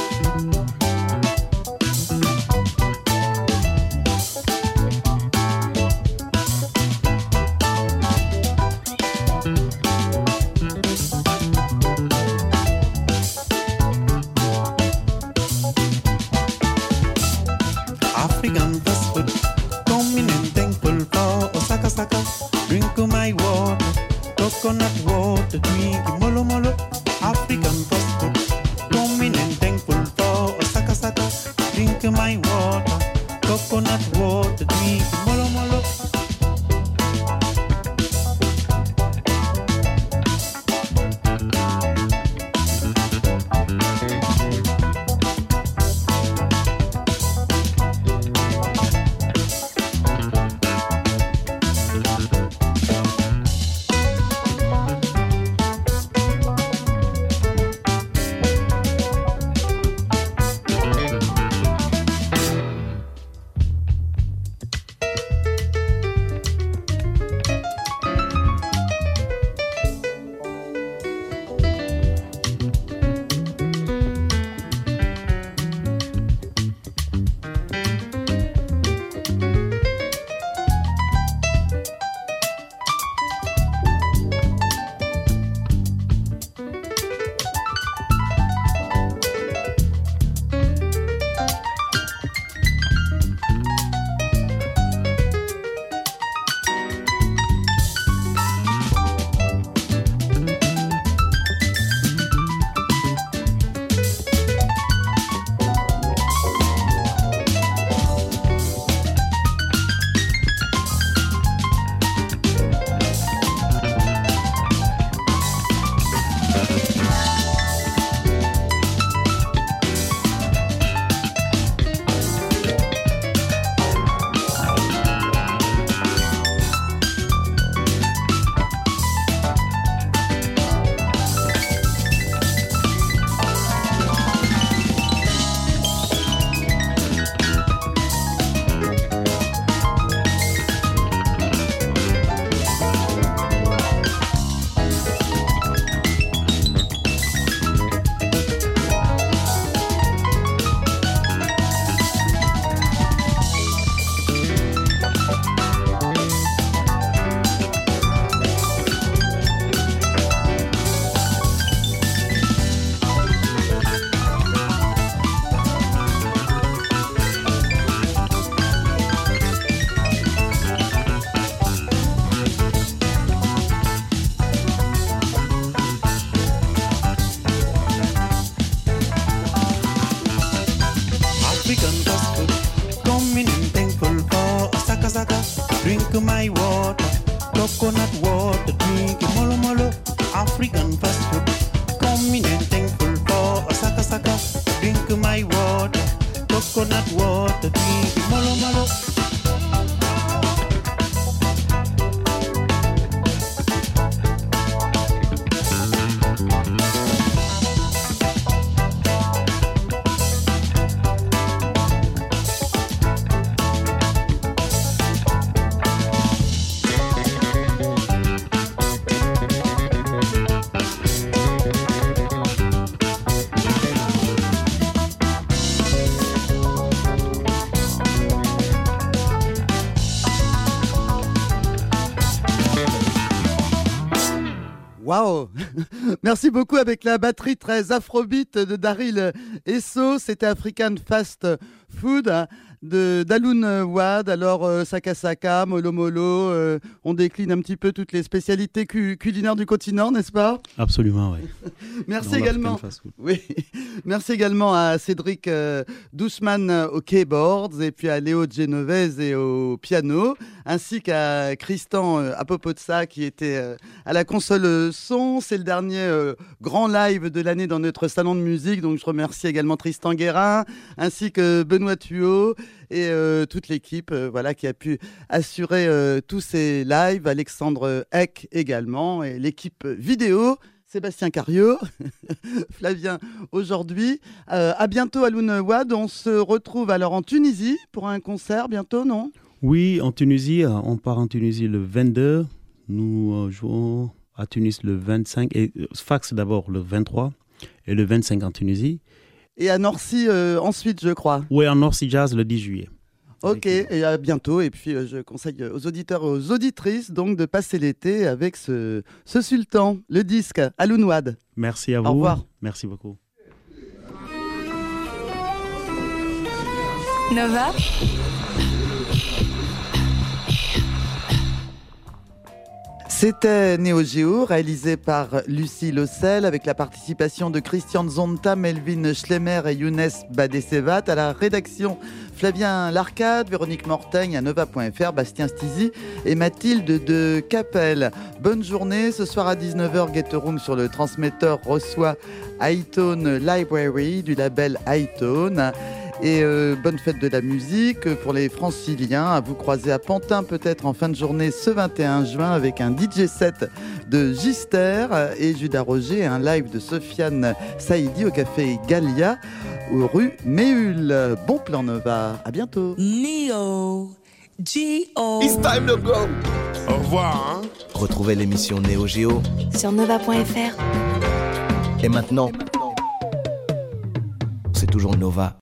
African fast food, coming and thankful for Osaka Saka. Drink my water, coconut water, drink molo molo. African fast food, coming and thankful for Osaka Saka. Drink my water, coconut water, drink molo molo. coconut water drink. Molo molo. Waouh. Merci beaucoup avec la batterie très afrobeat de Daryl Esso. C'était African Fast Food de d'Alun Wad. Alors euh, Saka Saka, Molo Molo, euh, on décline un petit peu toutes les spécialités cu- culinaires du continent, n'est-ce pas? Absolument, oui. Merci Dans également. Oui. Merci également à Cédric euh, Douceman euh, aux keyboards et puis à Léo Genovese et au piano, ainsi qu'à Christian euh, Apopotsa qui était euh, à la console euh, son. C'est le dernier euh, grand live de l'année dans notre salon de musique, donc je remercie également Tristan Guérin, ainsi que Benoît Thuot et euh, toute l'équipe euh, voilà, qui a pu assurer euh, tous ces lives, Alexandre Eck également, et l'équipe vidéo, Sébastien Cario, Flavien aujourd'hui. Euh, à bientôt Alun Wad, on se retrouve alors en Tunisie pour un concert bientôt, non? Oui, en Tunisie, on part en Tunisie le vingt-deux, nous euh, jouons à Tunis le vingt-cinq, et euh, Sfax d'abord le vingt-trois, et le vingt-cinq en Tunisie. Et à Norcy euh, ensuite, je crois. Oui, à Norcy Jazz le dix juillet. Ok, et à bientôt. Et puis, euh, je conseille aux auditeurs et aux auditrices donc de passer l'été avec ce, ce sultan, le disque, Alun Wad. Merci à vous. Au revoir. Merci beaucoup. Nova. C'était Neo Geo, réalisé par Lucie Lossel, avec la participation de Christian Zonta, Melvin Schlemmer et Younes Badessevat. À la rédaction, Flavien Larcade, Véronique Mortaigne à nova point f r, Bastien Stizy et Mathilde de Capelle. Bonne journée. Ce soir à dix-neuf heures, Get a Room sur le transmetteur reçoit iTone Library du label iTone. Et euh, bonne fête de la musique pour les franciliens, à vous croiser à Pantin peut-être en fin de journée ce vingt et un juin avec un D J set de Gister et Judas Roger et un live de Sofiane Saïdi au café Gallia rue Méhul. Bon plan Nova, à bientôt. Neo G O. It's time to go. Au revoir. Hein? Retrouvez l'émission Neo Geo sur nova point f r. Et maintenant, c'est toujours Nova.